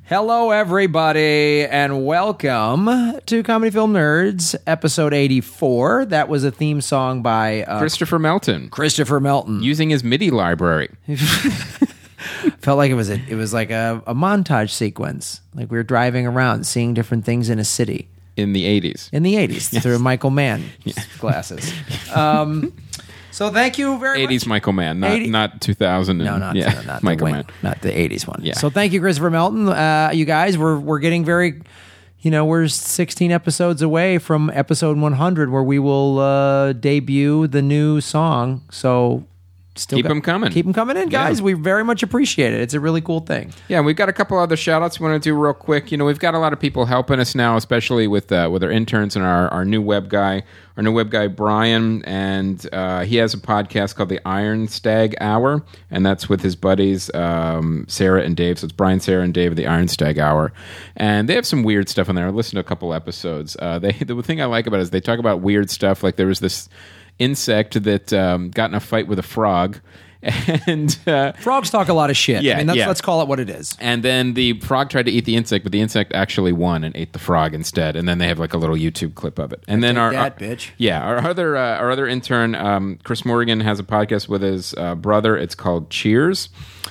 Hello, everybody, and welcome to Comedy Film Nerds, episode 84. That was a theme song by Christopher Melton. Christopher Melton. Using his MIDI library. Felt like it was like a montage sequence. Like we were driving around, seeing different things in a city. In the 80s. In the 80s, through Michael Mann glasses. So thank you very much. 80s Michael Mann, not 2000. Not Michael the Mann. Not the 80s one. Yeah. So thank you, Christopher Melton. You guys, we're getting very, we're 16 episodes away from episode 100 where we will debut the new song. So keep them coming. Keep them coming in, guys. Yeah. We very much appreciate it. It's a really cool thing. Yeah, we've got a couple other shout-outs we want to do real quick. We've got a lot of people helping us now, especially with our interns and our new web guy. Our new web guy, Brian, and he has a podcast called the Iron Stag Hour, and that's with his buddies, Sarah and Dave. So it's Brian, Sarah, and Dave of the Iron Stag Hour. And they have some weird stuff on there. I listened to a couple episodes. The thing I like about it is they talk about weird stuff. Like there was this insect that got in a fight with a frog. And frogs talk a lot of shit. Yeah, let's call it what it is. And then the frog tried to eat the insect, but the insect actually won and ate the frog instead. And then they have like a little YouTube clip of it. And then our bitch. Yeah, our other intern, Chris Morgan, has a podcast with his brother. It's called Cheers.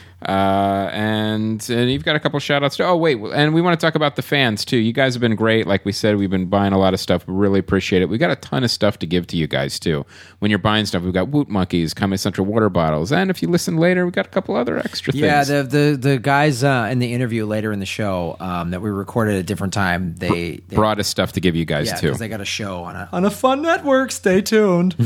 And you've got a couple shout outs too. Oh wait, and we want to talk about the fans too. You guys have been great. Like we said, we've been buying a lot of stuff. We really appreciate it. We got a ton of stuff to give to you guys too. When you're buying stuff, we've got Woot Monkeys, Comedy Central water bottles, and if you listen later, we got a couple other extra things. Yeah, the guys in the interview later in the show that we recorded at a different time, they brought us stuff to give you guys too. Because they got a show on a fun network. Stay tuned.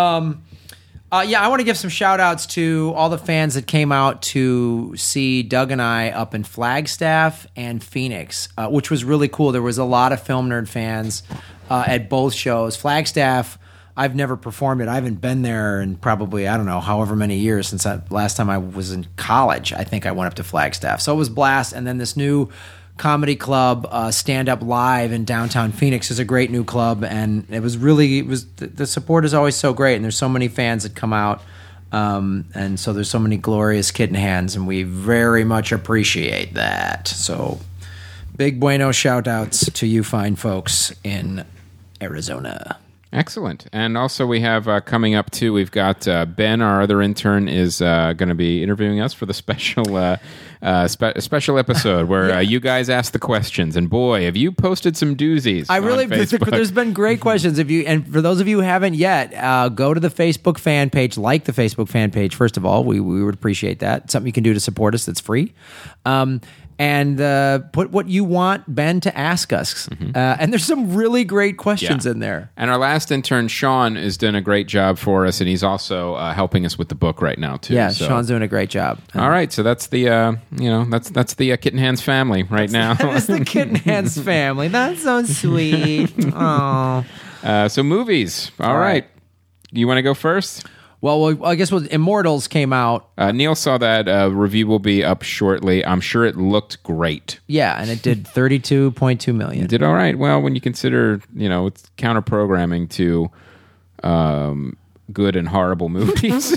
I want to give some shout-outs to all the fans that came out to see Doug and I up in Flagstaff and Phoenix, which was really cool. There was a lot of Film Nerd fans at both shows. Flagstaff, I've never performed it. I haven't been there in probably, I don't know, however many years since last time I was in college. I think I went up to Flagstaff. So it was blast. And then this new comedy club, Stand Up Live in downtown Phoenix, is a great new club, and the support is always so great, and there's so many fans that come out, and so there's so many glorious kitten hands, and we very much appreciate that. So big bueno shout outs to you fine folks in Arizona. Excellent. And also we have coming up too, we've got Ben, our other intern, is going to be interviewing us for the special special episode where you guys ask the questions. And boy, have you posted some doozies on Facebook. There's been great questions. And for those of you who haven't yet, go to the Facebook fan page, like the Facebook fan page. First of all, we would appreciate that. Something you can do to support us that's free. And put what you want Ben to ask us. Mm-hmm. And there's some really great questions in there. And our last intern, Sean, is doing a great job for us, and he's also helping us with the book right now too. Yeah, so Sean's doing a great job. All right, so that's the that's the Kitten Hands family now. That's the Kitten Hands family. That's so sweet. Oh. So movies. All right. You want to go first? Well, I guess Immortals came out. Neil saw that. Review will be up shortly. I'm sure it looked great. Yeah, and it did $32.2 million. It did all right. Well, when you consider, it's counter-programming to good and horrible movies.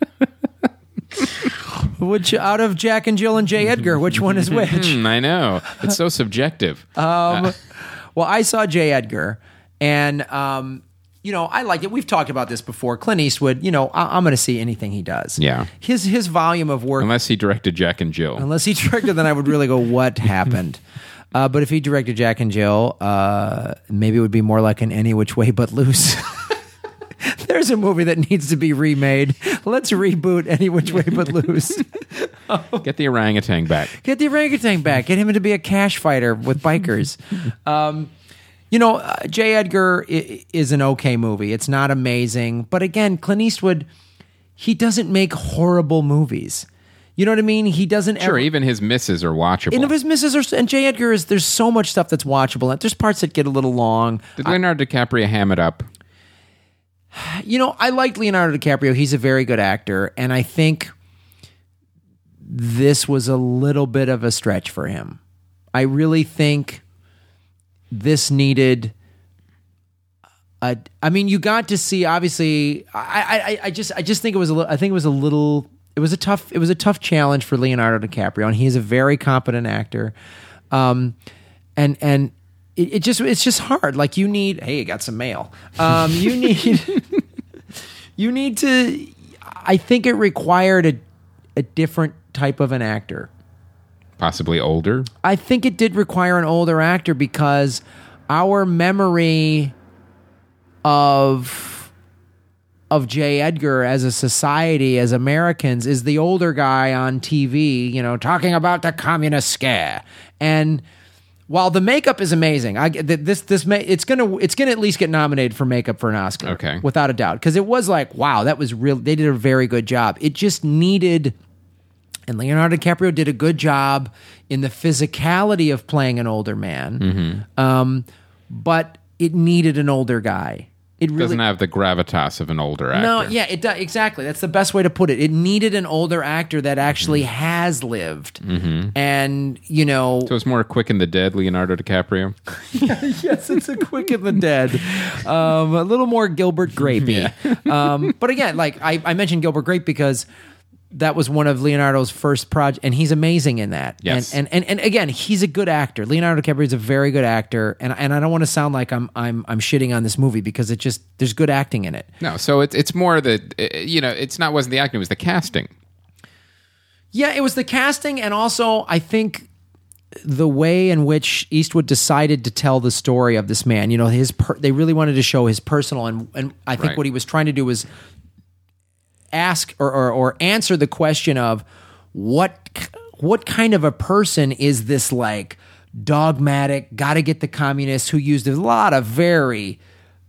Which, out of Jack and Jill and J. Edgar, which one is which? I know. It's so subjective. Well, I saw J. Edgar, and... I like it. We've talked about this before. Clint Eastwood, I'm going to see anything he does. Yeah. His volume of work... Unless he directed Jack and Jill. Unless he directed, then I would really go, what happened? But if he directed Jack and Jill, maybe it would be more like an Any Which Way But Loose. There's a movie that needs to be remade. Let's reboot Any Which Way But Loose. Get the orangutan back. Get the orangutan back. Get him to be a cash fighter with bikers. J. Edgar is an okay movie. It's not amazing. But again, Clint Eastwood, he doesn't make horrible movies. You know what I mean? He doesn't Sure, even his misses are watchable. And his misses are... And J. Edgar is... There's so much stuff that's watchable. There's parts that get a little long. Did Leonardo DiCaprio ham it up? I like Leonardo DiCaprio. He's a very good actor. And I think this was a little bit of a stretch for him. I really think... this needed you got to see, obviously. I just think it was a tough challenge for Leonardo DiCaprio, and he's a very competent actor. And it's just hard. Like you need, hey, you got some mail. You need to. I think it required a different type of an actor. Possibly older. I think it did require an older actor because our memory of J. Edgar as a society, as Americans, is the older guy on TV, talking about the communist scare. And while the makeup is amazing, it's gonna at least get nominated for makeup for an Oscar, okay, without a doubt, because it was like, wow, that was real. They did a very good job. It just needed. And Leonardo DiCaprio did a good job in the physicality of playing an older man, but it needed an older guy. It really doesn't have the gravitas of an older actor. No, yeah, it does exactly. That's the best way to put it. It needed an older actor that actually has lived, and So it's more Quick and the Dead, Leonardo DiCaprio. Yes, it's a Quick and the Dead, a little more Gilbert Grapey. Yeah. But again, like I mentioned Gilbert Grape because that was one of Leonardo's first projects, and he's amazing in that. Yes. And again, he's a good actor. Leonardo DiCaprio is a very good actor, and I don't want to sound like I'm shitting on this movie because there's good acting in it. No, so it's more that wasn't the acting, it was the casting. Yeah, it was the casting, and also I think the way in which Eastwood decided to tell the story of this man. They really wanted to show his personal, and I think Right. what he was trying to do was ask or answer the question of what kind of a person is this, like, dogmatic, gotta get the communists, who used a lot of very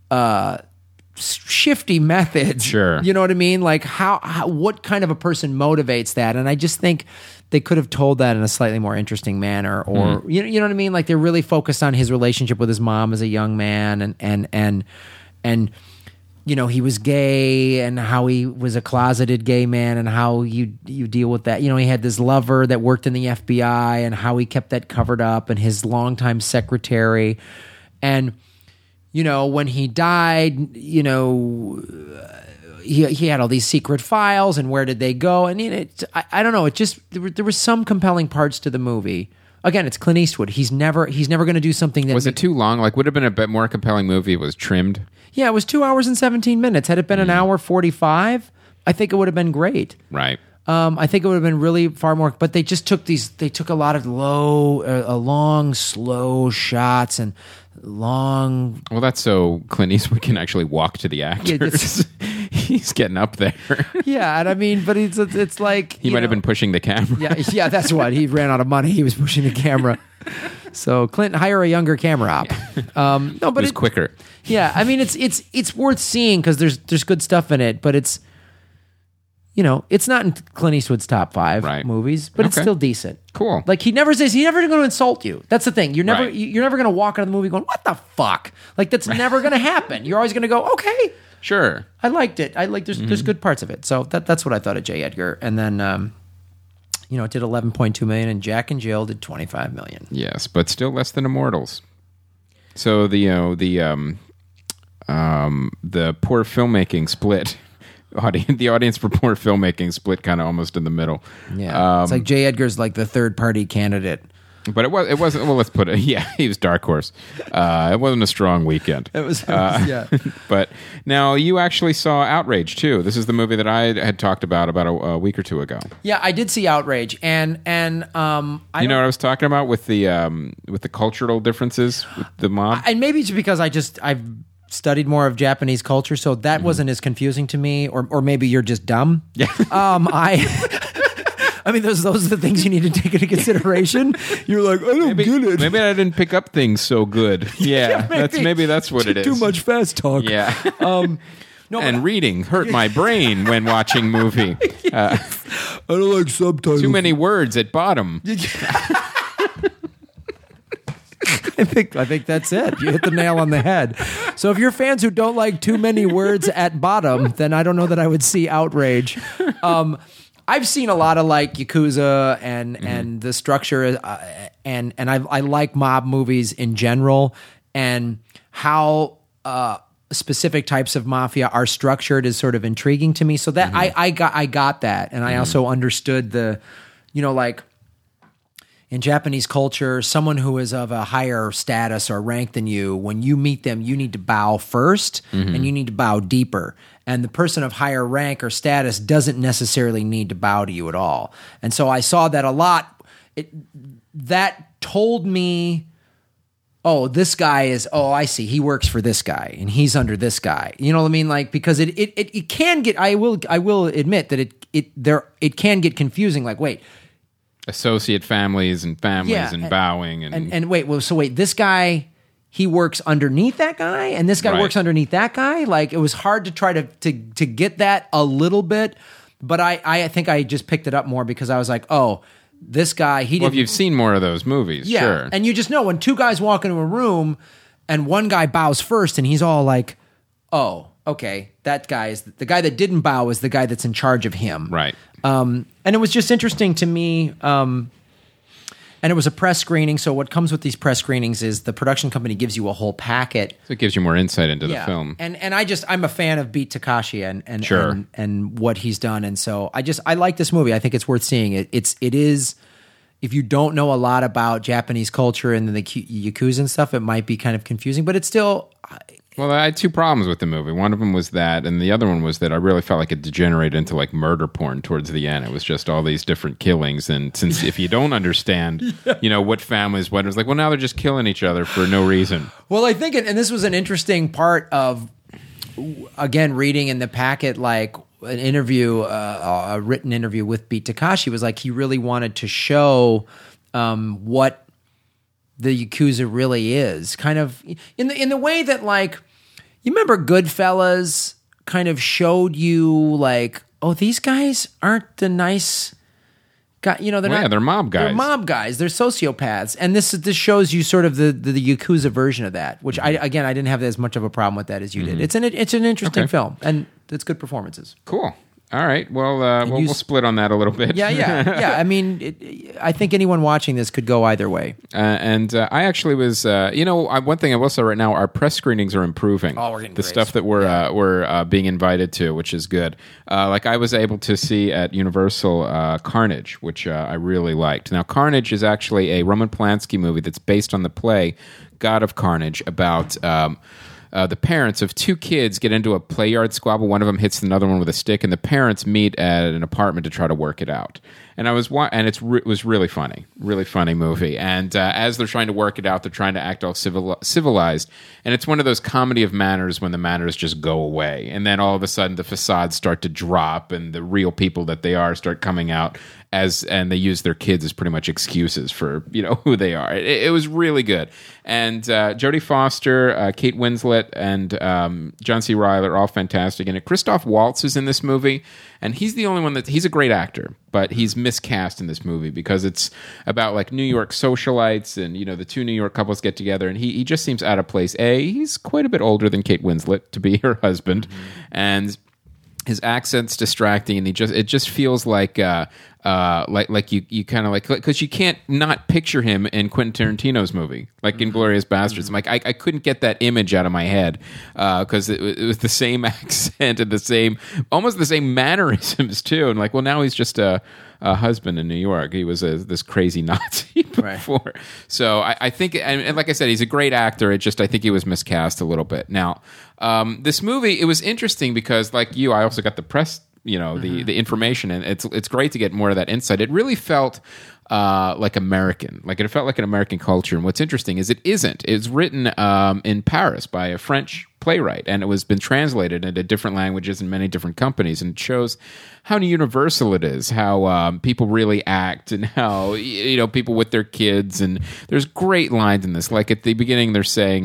shifty methods. Sure. You know what I mean? Like what kind of a person motivates that? And I just think they could have told that in a slightly more interesting manner, or you know what I mean? Like they're really focused on his relationship with his mom as a young man, and he was gay, and how he was a closeted gay man, and how you deal with that. He had this lover that worked in the FBI, and how he kept that covered up, and his longtime secretary. And, when he died, he had all these secret files, and where did they go? And I don't know. It just, there were some compelling parts to the movie. Again, it's Clint Eastwood. He's never going to do something that... Was it too long? Like, would have been a bit more compelling movie if it was trimmed? Yeah, it was 2 hours and 17 minutes. Had it been an hour 45, I think it would have been great. Right. I think it would have been really far more... But they just took a lot of long, slow shots and long... Well, that's so Clint Eastwood can actually walk to the actors. He's getting up there. Yeah, and I mean, but it's like... He might have been pushing the camera. Yeah, that's what. He ran out of money. He was pushing the camera. So Clint, hire a younger camera op. No, but it was quicker. Yeah, I mean, it's worth seeing because there's good stuff in it, but it's not in Clint Eastwood's top 5 movies, but it's still decent. Cool. Like he's never going to insult you. That's the thing. You're never Right. you're never going to walk out of the movie going, "What the fuck?" Like that's never going to happen. You're always going to go, "Okay, Sure. I liked it. There's good parts of it." So that's what I thought of J. Edgar. And then it did 11.2 million, and Jack and Jill did 25 million. Yes, but still less than Immortals. So the poor filmmaking split. The audience for poor filmmaking split kind of almost in the middle. Yeah, it's like J. Edgar's like the third party candidate. But it wasn't. Well, let's put it. Yeah, he was dark horse. It wasn't a strong weekend. It was yeah. But now you actually saw Outrage too. This is the movie that I had talked about a week or two ago. Yeah, I did see Outrage, and I know what I was talking about with the cultural differences with the mob. And maybe it's because I've studied more of Japanese culture, so that wasn't as confusing to me, or maybe you're just dumb. Yeah. I mean, those are the things you need to take into consideration. You're like, I don't get it. Maybe I didn't pick up things so good. Yeah, maybe that's what it is. Too much fast talk. Yeah. No, and reading hurt my brain when watching movie. I don't like subtitles. Too many words at bottom. I think that's it. You hit the nail on the head. So if you're fans who don't like too many words at bottom, then I don't know that I would see Outrage. I've seen a lot of like Yakuza and the structure, and I like mob movies in general, and how specific types of mafia are structured is sort of intriguing to me. So that I got that, and I also understood the, like, in Japanese culture, someone who is of a higher status or rank than you, when you meet them, you need to bow first and you need to bow deeper. And the person of higher rank or status doesn't necessarily need to bow to you at all. And so I saw that a lot. That told me, oh, this guy is, oh, I see, he works for this guy and he's under this guy. You know what I mean? Like, because it can get, I will admit that it can get confusing. Like, wait, associate families and bowing and wait, this guy, he works underneath that guy and this guy works underneath that guy. Like, it was hard to try to get that a little bit, but I think I just picked it up more because I was like, oh, this guy, he didn't. Well, if you've seen more of those movies, sure. And you just know when two guys walk into a room and one guy bows first and he's all like, oh, okay, that guy is the guy that didn't bow is the guy that's in charge of him. Right. And it was just interesting to me. And it was a press screening. So what comes with these press screenings is the production company gives you a whole packet. So it gives you more insight into the film. And I'm a fan of Beat Takashi and what he's done. And so I like this movie. I think it's worth seeing. It is, if you don't know a lot about Japanese culture and the Yakuza and stuff, it might be kind of confusing, but it's still. Well, I had two problems with the movie. One of them was that, and the other one was that I really felt like it degenerated into like murder porn towards the end. It was just all these different killings, and since if you don't understand, what families, what it was like, well, now they're just killing each other for no reason. Well, I think, and this was an interesting part of, again, reading in the packet, like an interview, a written interview with Beat Takashi was like he really wanted to show what the Yakuza really is, kind of in the way that, like, you remember Goodfellas kind of showed you like, oh, these guys aren't the nice guy, they're mob guys. They're mob guys. They're sociopaths, and this shows you sort of the Yakuza version of that. Which I didn't have as much of a problem with that as you did. It's an interesting film, and it's good performances. Cool. All right. Well, we'll split on that a little bit. Yeah. I mean, I think anyone watching this could go either way. And I actually was, one thing I will say right now, our press screenings are improving. Oh, we're getting the stuff that we're being invited to, which is good. Like I was able to see at Universal Carnage, which I really liked. Now, Carnage is actually a Roman Polanski movie that's based on the play God of Carnage about. The parents of two kids get into a play yard squabble. One of them hits another one with a stick, and the parents meet at an apartment to try to work it out. And it was really funny movie. And as they're trying to work it out, they're trying to act all civilized. And it's one of those comedy of manners when the manners just go away, and then all of a sudden the facades start to drop, and the real people that they are start coming out. And they use their kids as pretty much excuses for who they are. It was really good, and Jodie Foster, Kate Winslet, and John C. Reilly are all fantastic in it. Christoph Waltz is in this movie, and he's the only one he's a great actor, but he's miscast in this movie because it's about like New York socialites, and the two New York couples get together, and he just seems out of place. He's quite a bit older than Kate Winslet to be her husband, and his accent's distracting, and it just feels like you kind of like, because you can't not picture him in Quentin Tarantino's movie, like Inglourious Basterds. I'm like, I couldn't get that image out of my head because it was the same accent and almost the same mannerisms too. And like, well, now he's just a husband in New York. He was this crazy Nazi before. Right. So I think, and like I said, he's a great actor. I think he was miscast a little bit. Now, this movie, it was interesting because, like you, I also got the press, the information, and it's great to get more of that insight. It really felt like American, like it felt like an American culture. And what's interesting is it isn't. It's written in Paris by a French playwright, and it was been translated into different languages in many different companies, and it shows how universal it is, how people really act, and how people with their kids. And there's great lines in this. Like at the beginning, they're saying,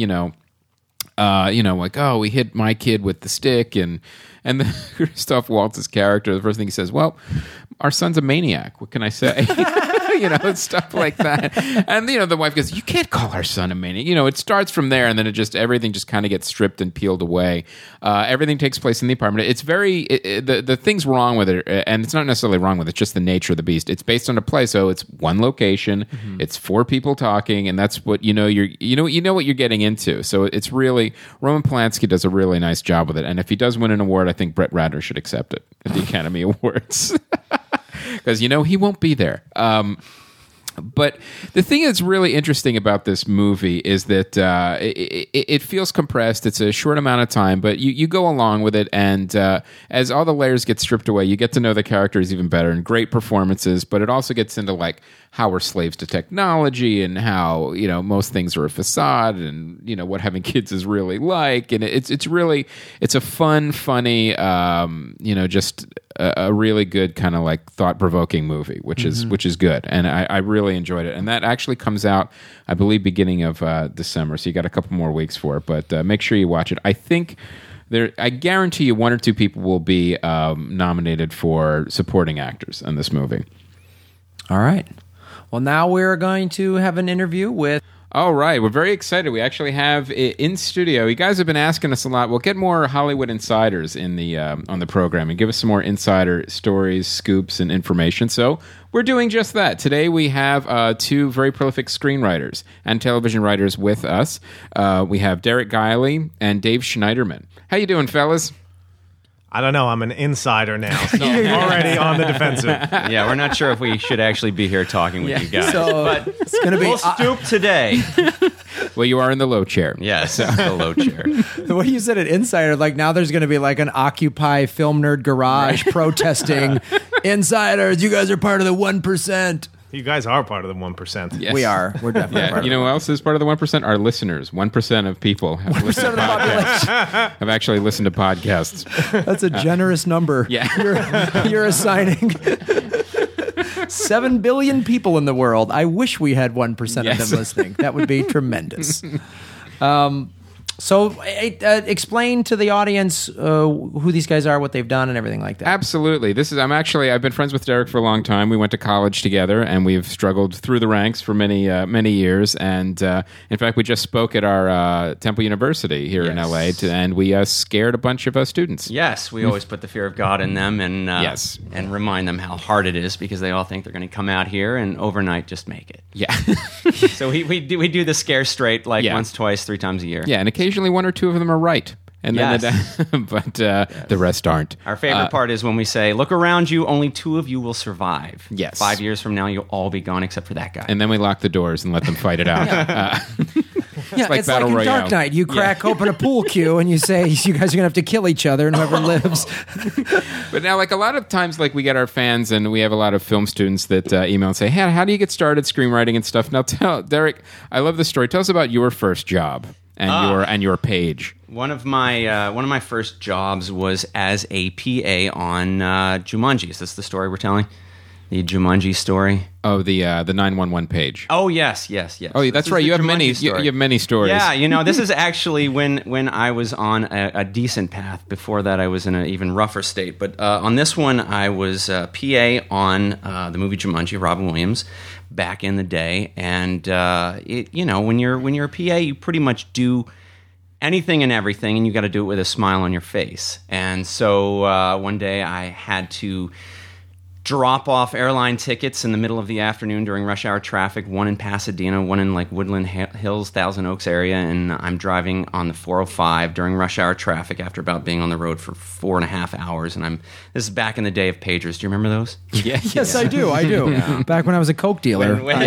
like, oh, we hit my kid with the stick, and the Christoph Waltz's character, the first thing he says, well, our son's a maniac. What can I say? Stuff like that. And, the wife goes, you can't call our son a maniac. It starts from there, and then everything just kind of gets stripped and peeled away. Everything takes place in the apartment. It's the thing's wrong with it, and it's not necessarily wrong with it, it's just the nature of the beast. It's based on a play, so it's one location, it's four people talking, and that's what, you know what you're getting into. So it's really, Roman Polanski does a really nice job with it, and if he does win an award, I think Brett Ratner should accept it at the Academy Awards. Because he won't be there. But the thing that's really interesting about this movie is that it feels compressed. It's a short amount of time, but you go along with it. And as all the layers get stripped away, you get to know the characters even better, and great performances. But it also gets into like how we're slaves to technology, and how, you know, most things are a facade, and, you know, what having kids is really like. And it's a fun, funny, you know, just a really good kind of like thought-provoking movie, which is good, and I really enjoyed it. And that actually comes out, I believe, beginning of December, so you got a couple more weeks for it. But make sure you watch it. I think I guarantee you 1 or 2 people will be nominated for supporting actors in this movie. All right. Well, now we're going to have an interview with... All right, we're very excited. We actually have in studio. You guys have been asking us a lot. We'll get more Hollywood insiders in the on the program and give us some more insider stories, scoops, and information. So we're doing just that. Today we have 2 very prolific screenwriters and television writers with us. We have Derek Guiley and Dave Schneiderman. How you doing, fellas? I don't know. I'm an insider now, so I'm already on the defensive. Yeah, we're not sure if we should actually be here talking with you guys. So but it's going to be... we'll stoop today. Well, you are in the low chair. Yes, the low chair. The way you said it, insider, like now there's going to be like an Occupy Film Nerd Garage protesting, insiders, you guys are part of the 1%. You guys are part of the 1%. Yes. We are. We're definitely part You know of who else is part of the 1%? Our listeners. 1% of people have listened to podcasts. Have actually listened to podcasts. That's a generous number. Yeah. You're assigning 7 billion people in the world. I wish we had 1% of them listening. That would be tremendous. So explain to the audience who these guys are, what they've done, and everything like that. Absolutely. I've been friends with Derek for a long time. We went to college together, and we've struggled through the ranks for many years. And in fact, we just spoke at our Temple University here in LA, and we scared a bunch of students. Yes, we always put the fear of God in them, and and remind them how hard it is, because they all think they're going to come out here and overnight just make it. Yeah. So we do the scare straight once, twice, 3 times a year. Yeah, and occasionally 1 or 2 of them are right. And then but the rest aren't. Our favorite part is when we say, look around you, only 2 of you will survive. Yes. 5 years from now, you'll all be gone except for that guy. And then we lock the doors and let them fight it out. It's like in Dark Knight. You crack open a pool cue and you say, you guys are going to have to kill each other, and whoever lives. But now, like, a lot of times, like, we get our fans, and we have a lot of film students that email and say, hey, how do you get started screenwriting and stuff? Now, Derek, I love the story. Tell us about your first job and your page. One of my first jobs was as a PA on Jumanji. Is this the story we're telling? The Jumanji story? Oh, the 911 page. Oh, yes. Oh, that's right. You have many stories. Yeah, this is actually when I was on a decent path. Before that, I was in an even rougher state. But on this one, I was PA on the movie Jumanji, Robin Williams, back in the day. And when you're a PA, you pretty much do anything and everything, and you got to do it with a smile on your face. And so one day I had to drop off airline tickets in the middle of the afternoon during rush hour traffic, one in Pasadena, one in like Woodland Hills, Thousand Oaks area, and I'm driving on the 405 during rush hour traffic after about being on the road for 4.5 hours, and this is back in the day of pagers. Do you remember those? Yeah. Yes, I do. Yeah. Back when I was a Coke dealer, I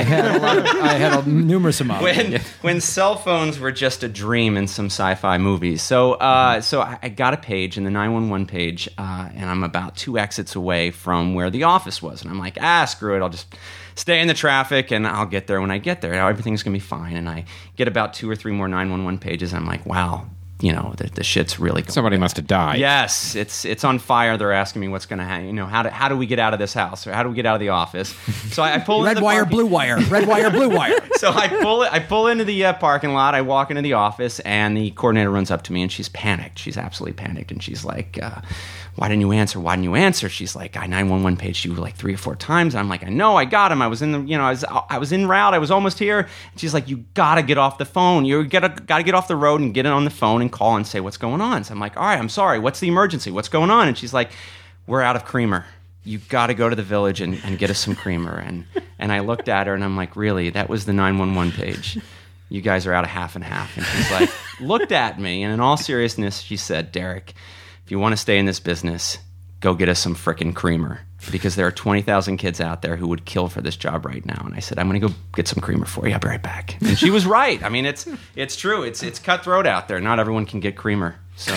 had numerous amounts. When cell phones were just a dream in some sci-fi movies. So I got a page in the 911 page, and I'm about 2 exits away from where the office was, and I'm like, screw it, I'll just stay in the traffic and I'll get there when I get there. Everything's gonna be fine. And I get about 2 or 3 more 911 pages, and I'm like, wow, the shit's really going somebody bad. Must have died. Yes, it's on fire. They're asking me what's gonna happen. How do we get out of this house, or how do we get out of the office? So I pull red wire, blue wire, red wire, blue wire. So I pull into the parking lot. I walk into the office, and the coordinator runs up to me, and she's panicked. She's absolutely panicked, and she's like, why didn't you answer? Why didn't you answer? She's like, I 911 paged you like 3 or 4 times. I'm like, I know, I got him. I was in the, I was en route. I was almost here. And she's like, you gotta get off the phone. You gotta get off the road and get it on the phone and call and say what's going on. So I'm like, all right, I'm sorry. What's the emergency? What's going on? And she's like, we're out of creamer. You got to go to the village and get us some creamer. And I looked at her and I'm like, really? That was the 911 page. You guys are out of half and half. And she's like, looked at me, and in all seriousness, she said, Derek, if you want to stay in this business, go get us some frickin' creamer. because there are 20,000 kids out there who would kill for this job right now. And I said, I'm going to go get some creamer for you. I'll be right back. And she was right. I mean, it's true. It's cutthroat out there. Not everyone can get creamer. So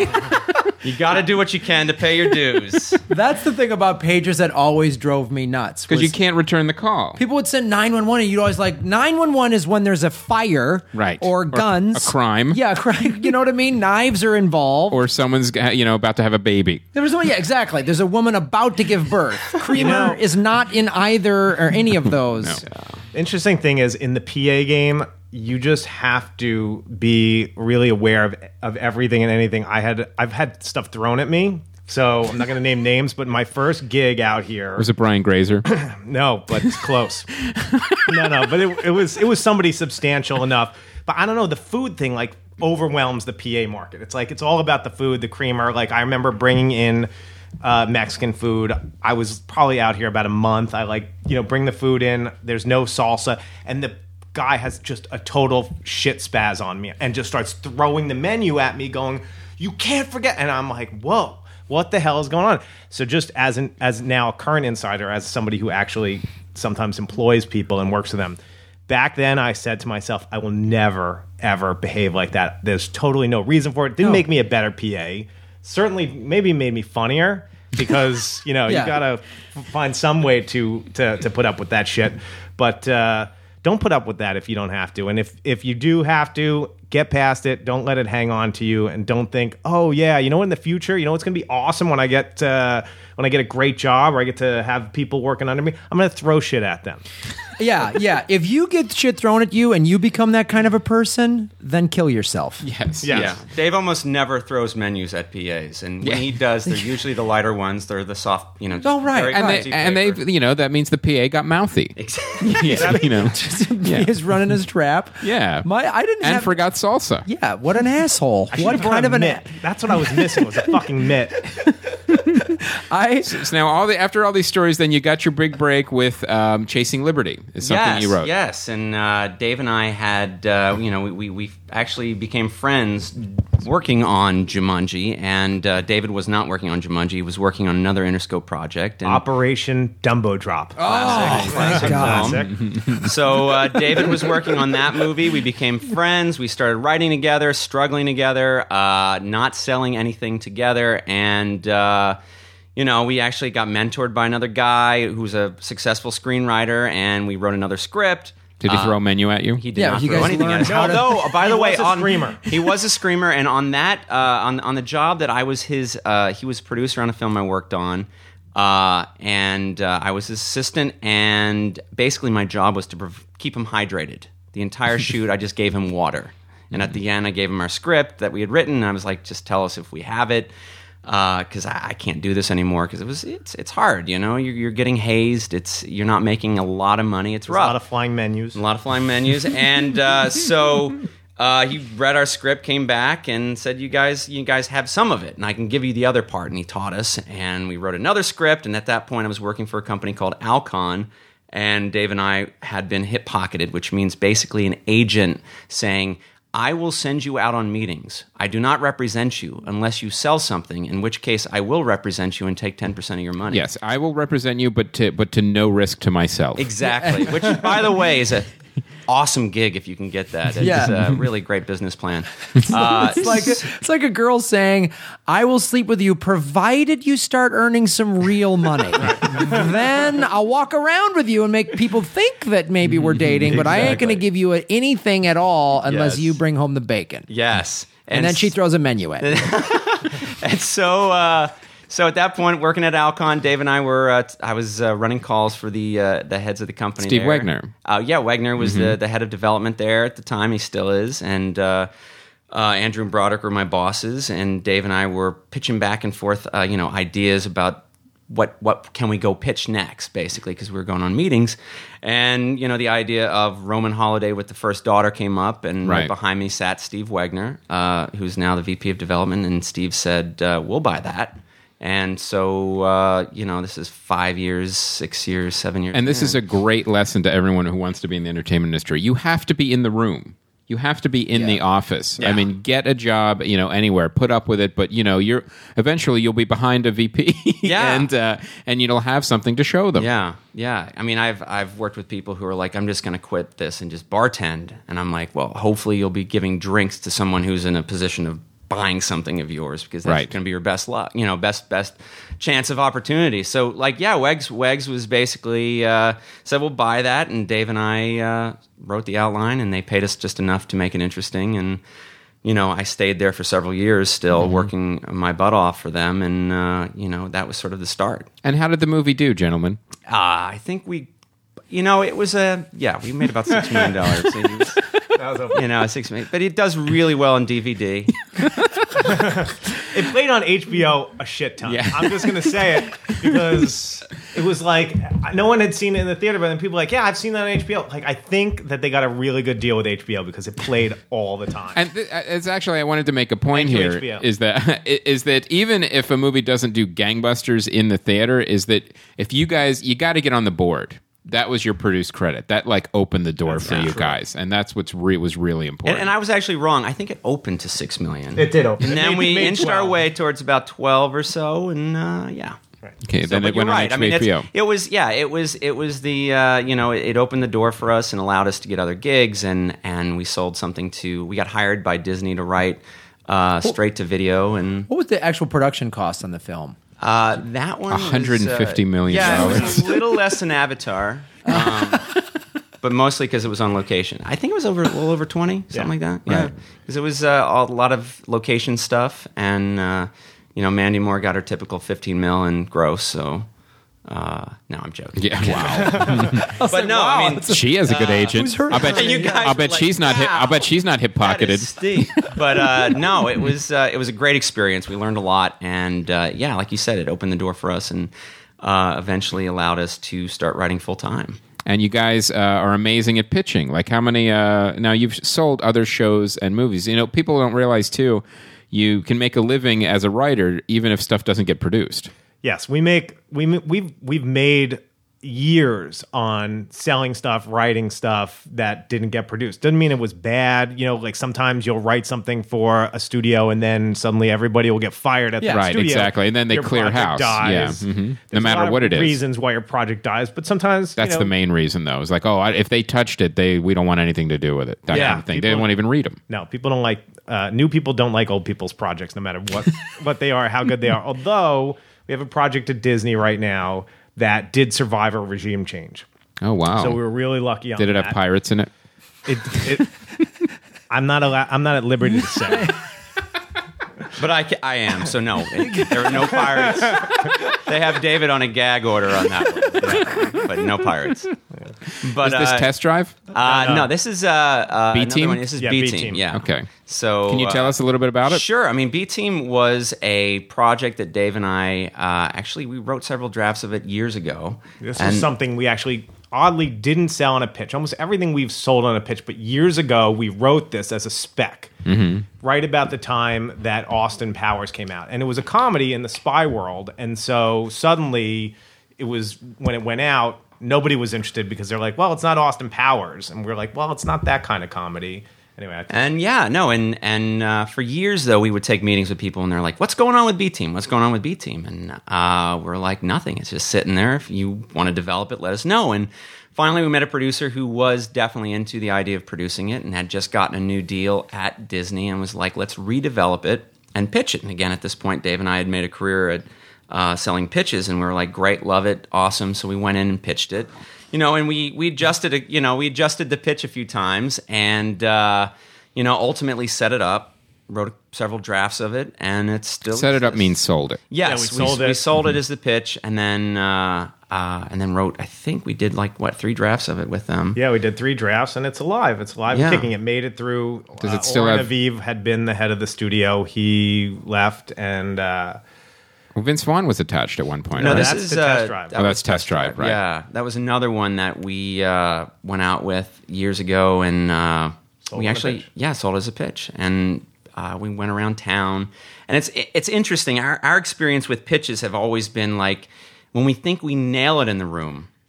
you got to do what you can to pay your dues. That's the thing about pagers that always drove me nuts. Because you was can't return the call. People would send 911, and you'd always like 911 is when there's a fire, Right. or guns, a crime. Yeah, crime. You know what I mean? Knives are involved. Or someone's about to have a baby. There was yeah, exactly. There's a woman about to give birth. Creamer is not in either or any of those. No. Interesting thing is, in the PA game, you just have to be really aware of everything and anything. I've had stuff thrown at me, so I'm not going to name names, but my first gig out here Was it Brian Grazer? No, but it's close. no, but it was somebody substantial enough. But I don't know, the food thing like overwhelms the PA market. It's like it's all about the food, the creamer. Like I remember bringing in Mexican food. I was probably out here about a month. I bring the food in. There's no salsa, and the guy has just a total shit spaz on me and just starts throwing the menu at me, going, "You can't forget." And I'm like, "Whoa, what the hell is going on?" So just as now a current insider, as somebody who actually sometimes employs people and works with them, back then I said to myself, I will never ever behave like that. There's totally no reason for it. Didn't make me a better PA. Certainly, maybe made me funnier because you gotta find some way to put up with that shit. But don't put up with that if you don't have to. And if you do have to, get past it. Don't let it hang on to you, and don't think, oh yeah, in the future, it's gonna be awesome when I get a great job or I get to have people working under me. I'm gonna throw shit at them. Yeah. If you get shit thrown at you and you become that kind of a person, then kill yourself. Yes. Yeah. Dave almost never throws menus at PAs, and when he does, they're usually the lighter ones. They're the soft, Oh, right. very And cozy they, paper. that means the PA got mouthy. Exactly. He's running his trap. Yeah. I didn't And have forgot salsa. Yeah, what an asshole. I What should've brought kind a of an mitt. That's what I was missing. Was a fucking mitt. So now after all these stories, then you got your big break with Chasing Liberty. Is something you wrote. Yes, and Dave and I had, we actually became friends working on Jumanji, and David was not working on Jumanji. He was working on another Interscope project. And Operation Dumbo Drop. Classic God. film. So David was working on that movie. We became friends. We started writing together, struggling together, not selling anything together, and we actually got mentored by another guy who's a successful screenwriter, and we wrote another script. Did he throw a menu at you? He did Yeah, not you throw guys anything at learned us. how to- Although, by the way, was a screamer. he was a screamer, and on that, on the job that I was his, he was producer on a film I worked on, and I was his assistant, and basically my job was to keep him hydrated. The entire shoot, I just gave him water. And at the end, I gave him our script that we had written, and I was like, just tell us if we have it. Because I can't do this anymore because it's hard, you're getting hazed, you're not making a lot of money, it's A rough. lot of flying menus. And so he read our script, came back and said, you guys have some of it and I can give you the other part, and he taught us, and we wrote another script. And at that point I was working for a company called Alcon, and Dave and I had been hip pocketed, which means basically an agent saying, I will send you out on meetings. I do not represent you unless you sell something, in which case I will represent you and take 10% of your money. Yes, I will represent you, but to no risk to myself. Exactly. Which, by the way, is a awesome gig if you can get that. It's a really great business plan. It's like a girl saying, I will sleep with you provided you start earning some real money. Then I'll walk around with you and make people think that maybe we're dating, but I ain't going to give you anything at all unless Yes. you bring home the bacon. Yes. And then she throws a menu at me. And so at that point, working at Alcon, Dave and I were. I was running calls for the heads of the company. Steve there. Wagner. Wagner was the head of development there at the time. He still is. And Andrew and Broderick were my bosses, and Dave and I were pitching back and forth, ideas about what can we go pitch next, basically, because we were going on meetings. And, the idea of Roman Holiday with the First Daughter came up, and right behind me sat Steve Wagner, who's now the VP of Development, and Steve said, we'll buy that. And so, this is 5 years, 6 years, 7 years. And this is a great lesson to everyone who wants to be in the entertainment industry. You have to be in the room. You have to be in the office. Yeah. I mean, get a job, anywhere, put up with it, but you're eventually you'll be behind a VP Yeah. and you'll have something to show them. Yeah. I mean, I've worked with people who are like, I'm just going to quit this and just bartend. And I'm like, well, hopefully you'll be giving drinks to someone who's in a position of buying something of yours, because that's Right. going to be your best luck, best chance of opportunity. So Wegs was basically said, we'll buy that. And Dave and I wrote the outline, and they paid us just enough to make it interesting. And, I stayed there for several years still working my butt off for them. And, that was sort of the start. And how did the movie do, gentlemen? I think we made about $6 million. That was a- 6 million, but it does really well on DVD. It played on HBO a shit ton. Yeah. I'm just going to say it because it was like no one had seen it in the theater, but then people were like, yeah, I've seen that on HBO. Like, I think that they got a really good deal with HBO because it played all the time. And it's actually, I wanted to make a point Thank you, here, HBO. is that even if a movie doesn't do gangbusters in the theater, is that if you guys, you got to get on the board. That was your produced credit. That opened the door for you guys, and that's was really important. And I was actually wrong. I think it opened to 6 million. It did open. And then we made inched our 12. way towards about 12 or so, and yeah. Okay, So, then but it went you're on right. I mean, HBO. it was the it opened the door for us and allowed us to get other gigs, and we sold something we got hired by Disney to write straight to video, and What was the actual production cost on the film? that one $150 million. Yeah, it was a little less than Avatar, but mostly because it was on location. I think it was a little over 20, something like that. Yeah, because it was a lot of location stuff, and Mandy Moore got her typical 15 mil in gross. So no, I'm joking. Yeah, wow. But no, I mean, She has a good agent. who's her- I bet. You guys I bet were she's like, not. I wow. bet she's not hip that pocketed. is steep. But no, it was a great experience. We learned a lot, and like you said, it opened the door for us, and eventually allowed us to start writing full time. And you guys are amazing at pitching. Like how many? Now you've sold other shows and movies. People don't realize too. You can make a living as a writer even if stuff doesn't get produced. Yes, we've made years on selling stuff, writing stuff that didn't get produced. Doesn't mean it was bad. Like sometimes you'll write something for a studio and then suddenly everybody will get fired at that Right, studio. exactly. And then they Your clear project house. dies. Yeah, mhm. No There's a matter lot of what it is. reasons why your project dies, but sometimes That's the main reason, though. It's like, if they touched it, we don't want anything to do with it. That kind of thing. They people- won't even read them. No, people don't like new people don't like old people's projects, no matter what they are, how good they are. Although we have a project at Disney right now that did survive a regime change, Oh wow! so we were really lucky on Did it that. have pirates in it? I'm not at liberty to say. But I am, so no. There are no pirates. They have David on a gag order on that one, but no pirates. But Is this Test Drive? no, this is another Team? one. This is Yeah, B B Team. Team. Yeah. Okay. So Can you tell us a little bit about it? Sure. I mean, B Team was a project that Dave and I actually we wrote several drafts of it years ago. This And- was something we actually oddly didn't sell on a pitch. Almost everything we've sold on a pitch, but years ago we wrote this as a spec. Right about the time that Austin Powers came out, and it was a comedy in the spy world. And so suddenly, it was when it went out, nobody was interested because they're like, "Well, it's not Austin Powers," and we're like, "Well, it's not that kind of comedy." Anyway, I think And yeah, no, and for years though, we would take meetings with people, and they're like, "What's going on with B Team? What's going on with B Team?" And we're like, "Nothing. It's just sitting there. If you want to develop it, let us know." And finally, we met a producer who was definitely into the idea of producing it, and had just gotten a new deal at Disney, and was like, "Let's redevelop it and pitch it." And again, at this point, Dave and I had made a career at selling pitches, and we were like, "Great, love it, awesome." So we went in and pitched it. And we adjusted the pitch a few times, and ultimately set it up. Wrote several drafts of it, and it's still Set it up means sold it. Yes, Yeah, we sold it. We sold it as the pitch, and then wrote. I think we did 3 drafts of it with them. yeah, we did 3 drafts, and it's alive. It's alive Yeah. and kicking. It made it through. Does it still Oren have- Aviv had been the head of the studio. He left, and Well, Vince Vaughn was attached at one point. No, right? this that's is the Test Drive. that Oh, was that's Test Drive, right? Yeah, that was another one that we went out with years ago, and Sold we on a actually pitch. sold as a pitch, and we went around town, and it's interesting. Our experience with pitches have always been like when we think we nail it in the room.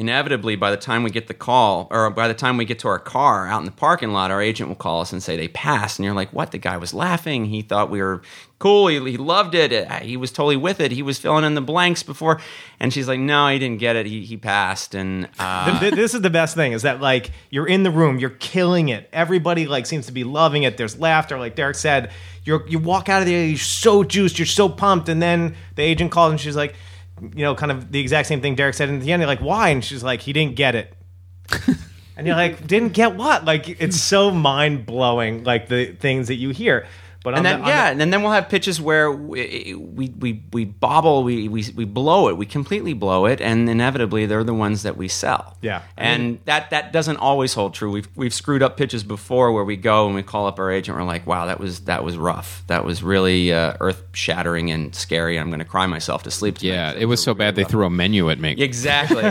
inevitably, by the time we get the call, or by the time we get to our car out in the parking lot, our agent will call us and say they passed. And you're like, what? The guy was laughing. He thought we were cool. He loved it. He was totally with it. He was filling in the blanks before. And she's like, no, he didn't get it. He passed. And this is the best thing, is that like you're in the room, you're killing it. Everybody like seems to be loving it. There's laughter, like Derek said. You walk out of there, you're so juiced, you're so pumped, and then the agent calls and she's like, you know, kind of the exact same thing Derek said. And at the end, you're like, why? And she's like, he didn't get it. And you're like, didn't get what? Like, it's so mind blowing, like the things that you hear. But and then we'll have pitches where we bobble, we blow it, we completely blow it, and inevitably they're the ones that we sell. Yeah, and that doesn't always hold true. We've screwed up pitches before where we go and we call up our agent. We're like, wow, that was rough. That was really earth shattering and scary. I'm going to cry myself to sleep tonight. Yeah, it was so bad they threw a menu at me. Exactly.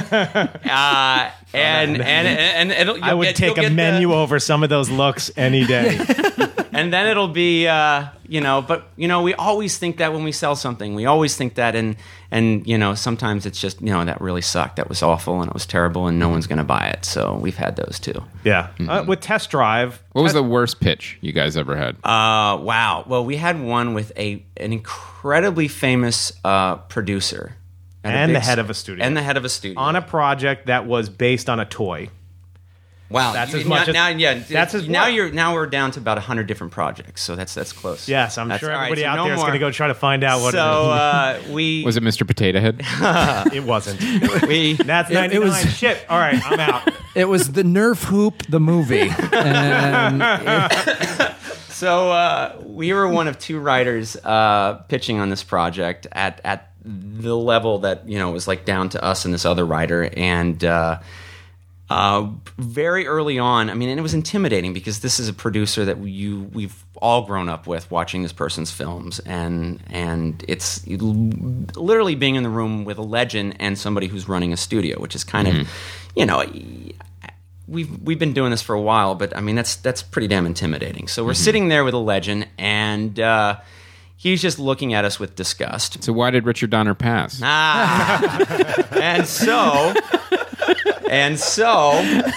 and it'll, I would take a menu over some of those looks any day. And then it'll be, but we always think that when we sell something, we always think that, and sometimes it's just, that really sucked, that was awful, and it was terrible, and no one's going to buy it. So we've had those too. Yeah. With Test Drive. What was the worst pitch you guys ever had? Wow. Well, we had one with an incredibly famous producer. And the head of a studio. On a project that was based on a toy. Wow, that's as much. Now we're down to about 100 different projects, so that's close. Yes, I'm sure everybody out there is going to go try to find out what. So was it Mr. Potato Head? It wasn't. That's 99. It was, shit. All right, I'm out. It was the Nerf Hoop, the movie. So we were one of two writers pitching on this project at the level that was like down to us and this other writer, and. Very early on, I mean, and it was intimidating because this is a producer that we've all grown up with watching this person's films, and it's literally being in the room with a legend and somebody who's running a studio, which is kind of, we've been doing this for a while, but I mean that's pretty damn intimidating. So we're sitting there with a legend, and he's just looking at us with disgust. So why did Richard Donner pass? And so,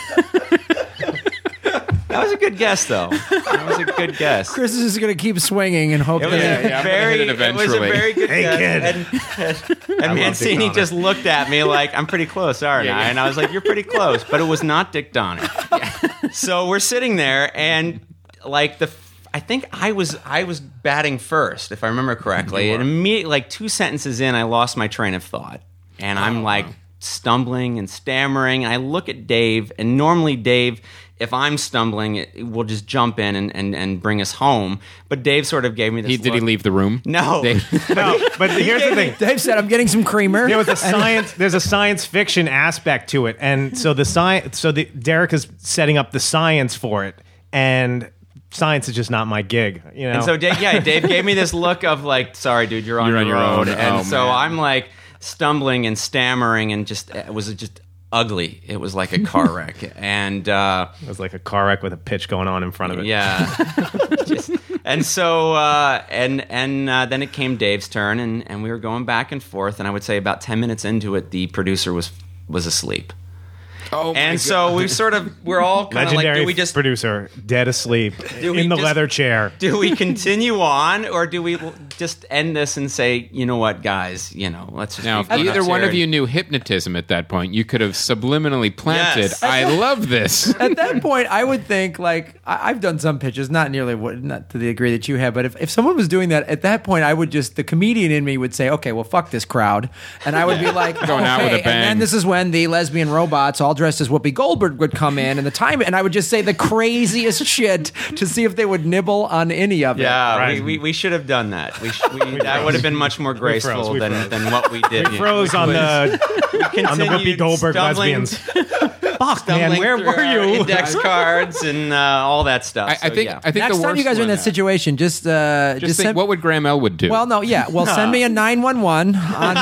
that was a good guess, though. That was a good guess. Chris is just going to keep swinging and hope I'm gonna hit it eventually. It was a very good guess. Kid. And Mancini just looked at me like, I'm pretty close, aren't I? And I was like, you're pretty close. But it was not Dick Donner. So we're sitting there, and like I think I was batting first, if I remember correctly. And immediately, like 2 sentences in, I lost my train of thought. And I'm like... stumbling and stammering. I look at Dave, and normally Dave, if I'm stumbling, it will just jump in and bring us home. But Dave sort of gave me this Did he leave the room? No. No, but here's the thing. Dave said, I'm getting some creamer. There's a science fiction aspect to it. And so Derek is setting up the science for it. And science is just not my gig, And so Dave gave me this look of like, sorry, dude, you're on your own. And so I'm like, stumbling and stammering, and it was just ugly. It was like a car wreck, and it was like a car wreck with a pitch going on in front of it. Yeah, and so then it came Dave's turn, and we were going back and forth, and I would say about 10 minutes into it, the producer was asleep. Oh, and so we're all kind of like, do we just producer dead asleep in the leather chair? Do we continue on, or do we just end this and say, you know what, guys, let's just. Now, if either one of you knew hypnotism at that point, you could have subliminally planted. Yes. I love this. At that point, I would think, like, I've done some pitches, not to the degree that you have, but if someone was doing that, at that point, I would the comedian in me would say, okay, well, fuck this crowd. And I would be like, going out with a bang. And then this is when the lesbian robots, all dressed as Whoopi Goldberg, would come in, and I would just say the craziest shit to see if they would nibble on any of it. Yeah, right. we should have done that. That would have been much more graceful than what we did. We froze on the Whoopi Goldberg lesbians. Fuck, man, where were you? Index cards and all that stuff. I think Next the worst time you guys are in one- that situation, just Just think, send, what would Graham Elwood do? Well, no, yeah. Well, send me a 911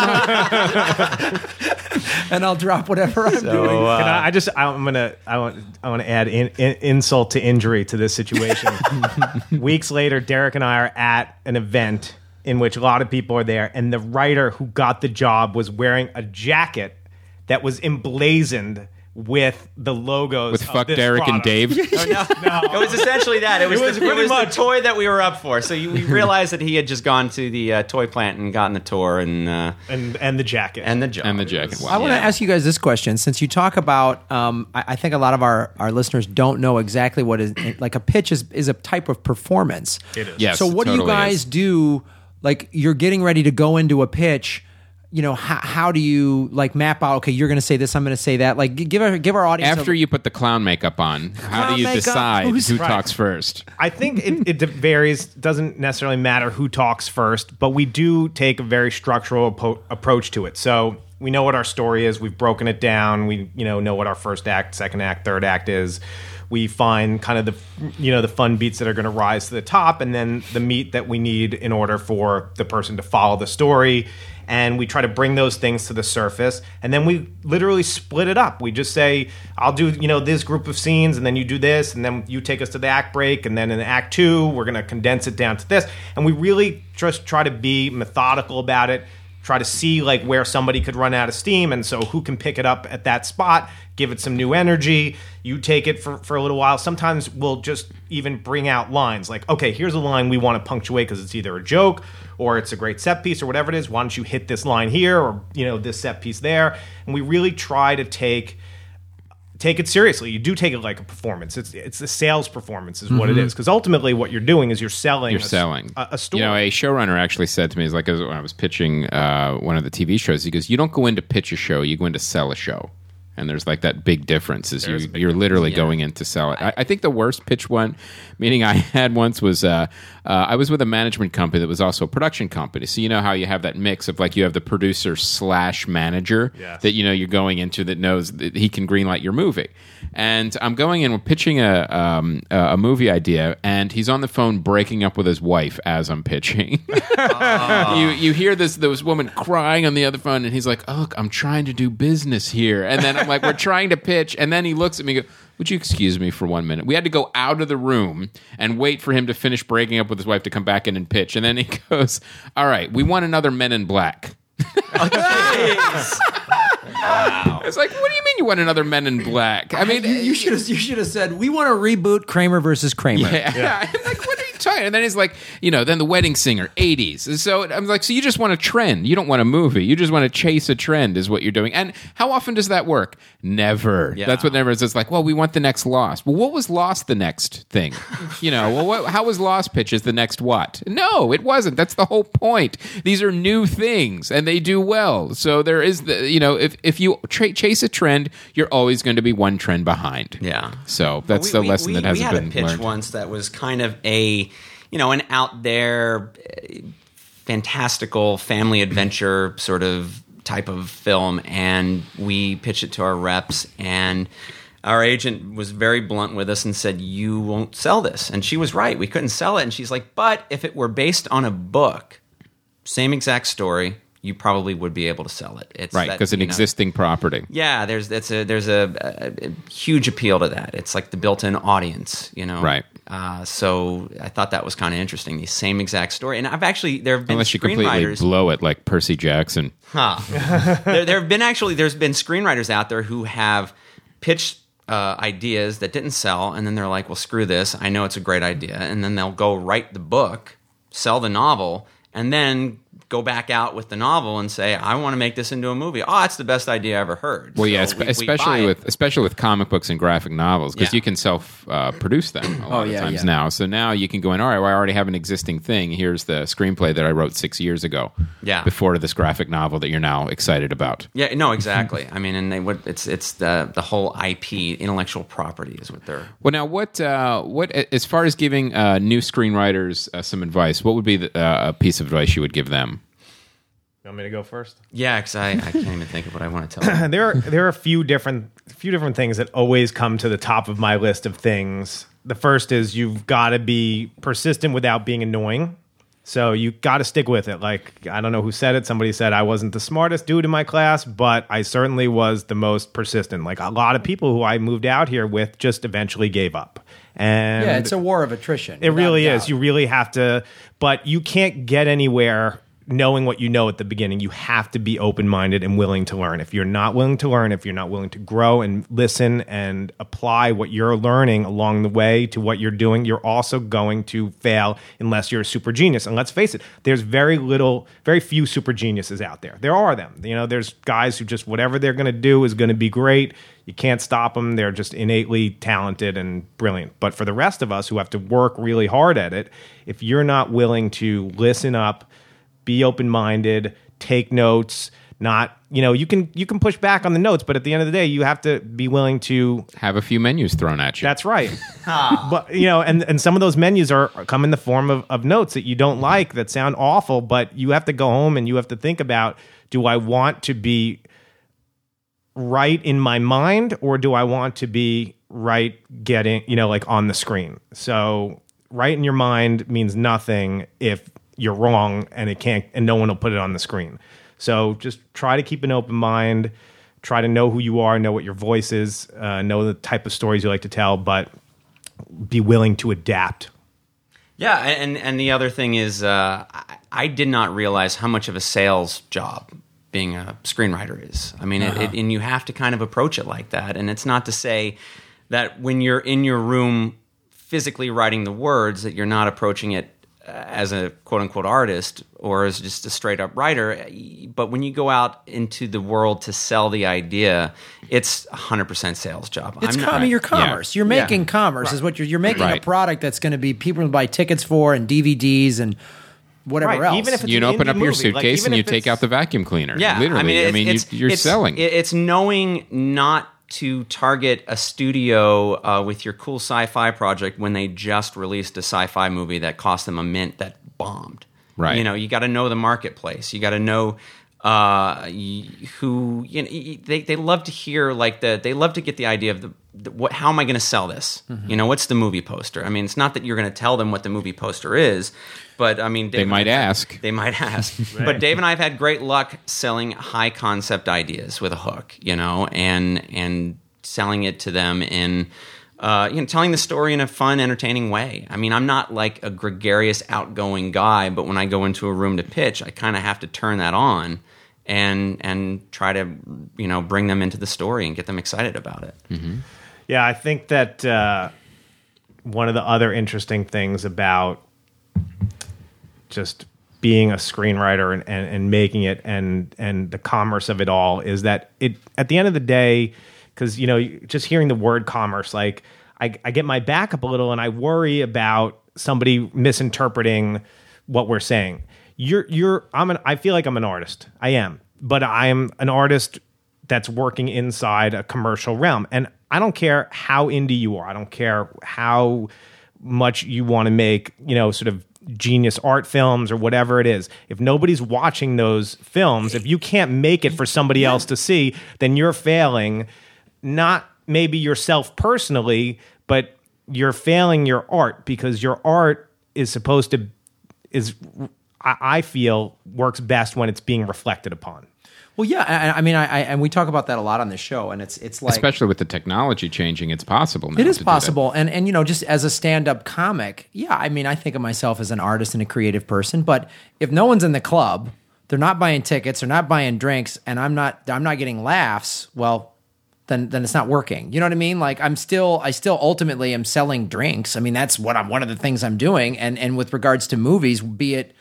and I'll drop whatever I'm doing. I want to add insult to injury to this situation. Weeks later, Derek and I are at an event in which a lot of people are there, and the writer who got the job was wearing a jacket that was emblazoned with the logos With of fuck this Derek and product. Dave. It was essentially that. It was pretty the much. toy that we were up for. So we realized that he had just gone to the toy plant and gotten the tour and And the jacket. the job. And the jacket. Wow. I want to ask you guys this question. Since you talk about, I think a lot of our listeners don't know exactly what is like a pitch is a type of performance. It is. Yes, So what do you totally guys is. do? Like you're getting ready to go into a pitch. You know, how do you like map out? Okay, you're going to say this. I'm going to say that. Like give our audience After you put the clown makeup on, how do you makeup? decide Who's- who Right. talks first? I think it varies. Doesn't necessarily matter who talks first, but we do take a very structural approach to it. So we know what our story is. We've broken it down. We know what our first act, second act, third act is. We find kind of the fun beats that are going to rise to the top, and then the meat that we need in order for the person to follow the story. And we try to bring those things to the surface, and then we literally split it up. We just say, I'll do this group of scenes, and then you do this, and then you take us to the act break, and then in act 2 we're going to condense it down to this. And we really just try to be methodical about it, try to see like where somebody could run out of steam, and so who can pick it up at that spot, give it some new energy. You take it for a little while. Sometimes we'll just even bring out lines like, okay, here's a line we want to punctuate because it's either a joke or it's a great set piece or whatever it is. Why don't you hit this line here or this set piece there? And we really try to take it seriously. You do take it like a performance. It's a sales performance is what it is, because ultimately what you're doing is you're selling a story. A showrunner actually said to me, when I was pitching one of the TV shows, he goes, you don't go in to pitch a show, you go in to sell a show. And there's like that big difference is you're literally going in to sell it. I think the worst pitch meeting I had once was I was with a management company that was also a production company. So you know how you have that mix of like you have the producer / manager that you're going into that knows that he can greenlight your movie. And I'm going in, we're pitching a movie idea, and he's on the phone breaking up with his wife as I'm pitching. You hear this woman crying on the other phone, and he's like, "Oh, look, I'm trying to do business here." And then I'm like, "We're trying to pitch," and then he looks at me and goes, "Would you excuse me for 1 minute?" We had to go out of the room and wait for him to finish breaking up with his wife to come back in and pitch. And then he goes, "All right, we want another Men in Black." Wow. It's like, what do you mean you want another Men in Black? I mean, you should have said we want to reboot Kramer versus Kramer. Yeah. I'm like, what are you talking? And then he's like, then The Wedding Singer, 80s. And so I'm like, so you just want a trend. You don't want a movie. You just want to chase a trend is what you're doing. And how often does that work? Never. Yeah. That's what never is. It's like, well, we want the next Lost. Well, what was Lost the next thing? How was Lost pitches the next what? No, it wasn't. That's the whole point. These are new things, and they do well. So there is if you chase a trend, you're always going to be one trend behind. Yeah. So that's the lesson that hasn't been learned. We had a pitch learned. once that was kind of an out there, fantastical family adventure sort of type of film, and we pitched it to our reps, and our agent was very blunt with us and said, "You won't sell this." And she was right. We couldn't sell it. And she's like, "But if it were based on a book, same exact story, you probably would be able to sell it." It's Right, because an existing property. Yeah, there's a huge appeal to that. It's like the built-in audience, Right. So I thought that was kind of interesting. The same exact story, and there have been Unless you completely screenwriters. blow it like Percy Jackson. There's been screenwriters out there who have pitched ideas that didn't sell, and then they're like, "Well, screw this. I know it's a great idea," and then they'll go write the book, sell the novel, and then go back out with the novel and say, "I want to make this into a movie." Oh, that's the best idea I ever heard. Well, So yeah, we especially buy with comic books and graphic novels, because Yeah. you can self-produce them a lot of times now. So now you can go in, all right, well, I already have an existing thing. Here's the screenplay that I wrote 6 years ago before this graphic novel that you're now excited about. Yeah, no, exactly. I mean, and it's the whole IP, intellectual property, is what they're. Well, now what as far as giving new screenwriters some advice, what would be a piece of advice you would give them? You want me to go first? Yeah, because I can't even think of what I want to tell them. There are a few different things that always come to the top of my list of things. The first is you've got to be persistent without being annoying. So you got to stick with it. Like, I don't know who said it. Somebody said I wasn't the smartest dude in my class, but I certainly was the most persistent. Like a lot of people who I moved out here with just eventually gave up. And it's a war of attrition. it really without a is. doubt. You really have to, but you can't get anywhere knowing what you know at the beginning. You have to be open-minded and willing to learn. If you're not willing to learn, if you're not willing to grow and listen and apply what you're learning along the way to what you're doing, you're also going to fail unless you're a super genius. And let's face it, there's very few super geniuses out there. There are them. There's guys who just whatever they're going to do is going to be great. You can't stop them. They're just innately talented and brilliant. But for the rest of us who have to work really hard at it, if you're not willing to listen up, be open-minded, take notes, you can push back on the notes, but at the end of the day, you have to be willing to have a few menus thrown at you. That's right. But and some of those menus come in the form of notes that you don't like, that sound awful, but you have to go home and you have to think about, do I want to be right in my mind, or do I want to be right getting, like on the screen? So right in your mind means nothing if you're wrong and no one will put it on the screen. So just try to keep an open mind, try to know who you are, know what your voice is, know the type of stories you like to tell, but be willing to adapt. Yeah, and the other thing is, I did not realize how much of a sales job being a screenwriter is. I mean, and you have to kind of approach it like that. And it's not to say that when you're in your room physically writing the words that you're not approaching it as a quote-unquote artist or as just a straight-up writer. But when you go out into the world to sell the idea, it's 100% sales job. It's your commerce. You're making commerce is what you're making a product that's going to be people will buy tickets for and DVDs and whatever else. Even if it's you open up your movie, suitcase and you take out the vacuum cleaner. Yeah, literally. You're selling. It's knowing not to target a studio with your cool sci-fi project when they just released a sci-fi movie that cost them a mint that bombed. Right. You got to know the marketplace. You got to know who. They love to hear they love to get the idea of how am I going to sell this? Mm-hmm. What's the movie poster? I mean, it's not that you're going to tell them what the movie poster is, but I mean, they might ask. They might ask. Right. But Dave and I have had great luck selling high concept ideas with a hook, and selling it to them in, telling the story in a fun, entertaining way. I mean, I'm not like a gregarious, outgoing guy, but when I go into a room to pitch, I kind of have to turn that on and try to, bring them into the story and get them excited about it. Mm-hmm. Yeah, I think that one of the other interesting things about just being a screenwriter and making it and the commerce of it all is that it at the end of the day, because just hearing the word commerce, like I get my back up a little and I worry about somebody misinterpreting what we're saying. I feel like I'm an artist. I am, but I'm an artist that's working inside a commercial realm, and I don't care how indie you are. I don't care how much you want to make, sort of genius art films or whatever it is. If nobody's watching those films, if you can't make it for somebody else to see, then you're failing, not maybe yourself personally, but you're failing your art, because your art is I feel works best when it's being reflected upon. Well, yeah, I mean, and we talk about that a lot on this show, and it's like, especially with the technology changing, it's possible now. It is possible, and just as a stand-up comic, yeah, I mean, I think of myself as an artist and a creative person, but if no one's in the club, they're not buying tickets, they're not buying drinks, and I'm not getting laughs, well, then it's not working. You know what I mean? Like I still ultimately am selling drinks. I mean, that's one of the things I'm doing, and with regards to movies, be it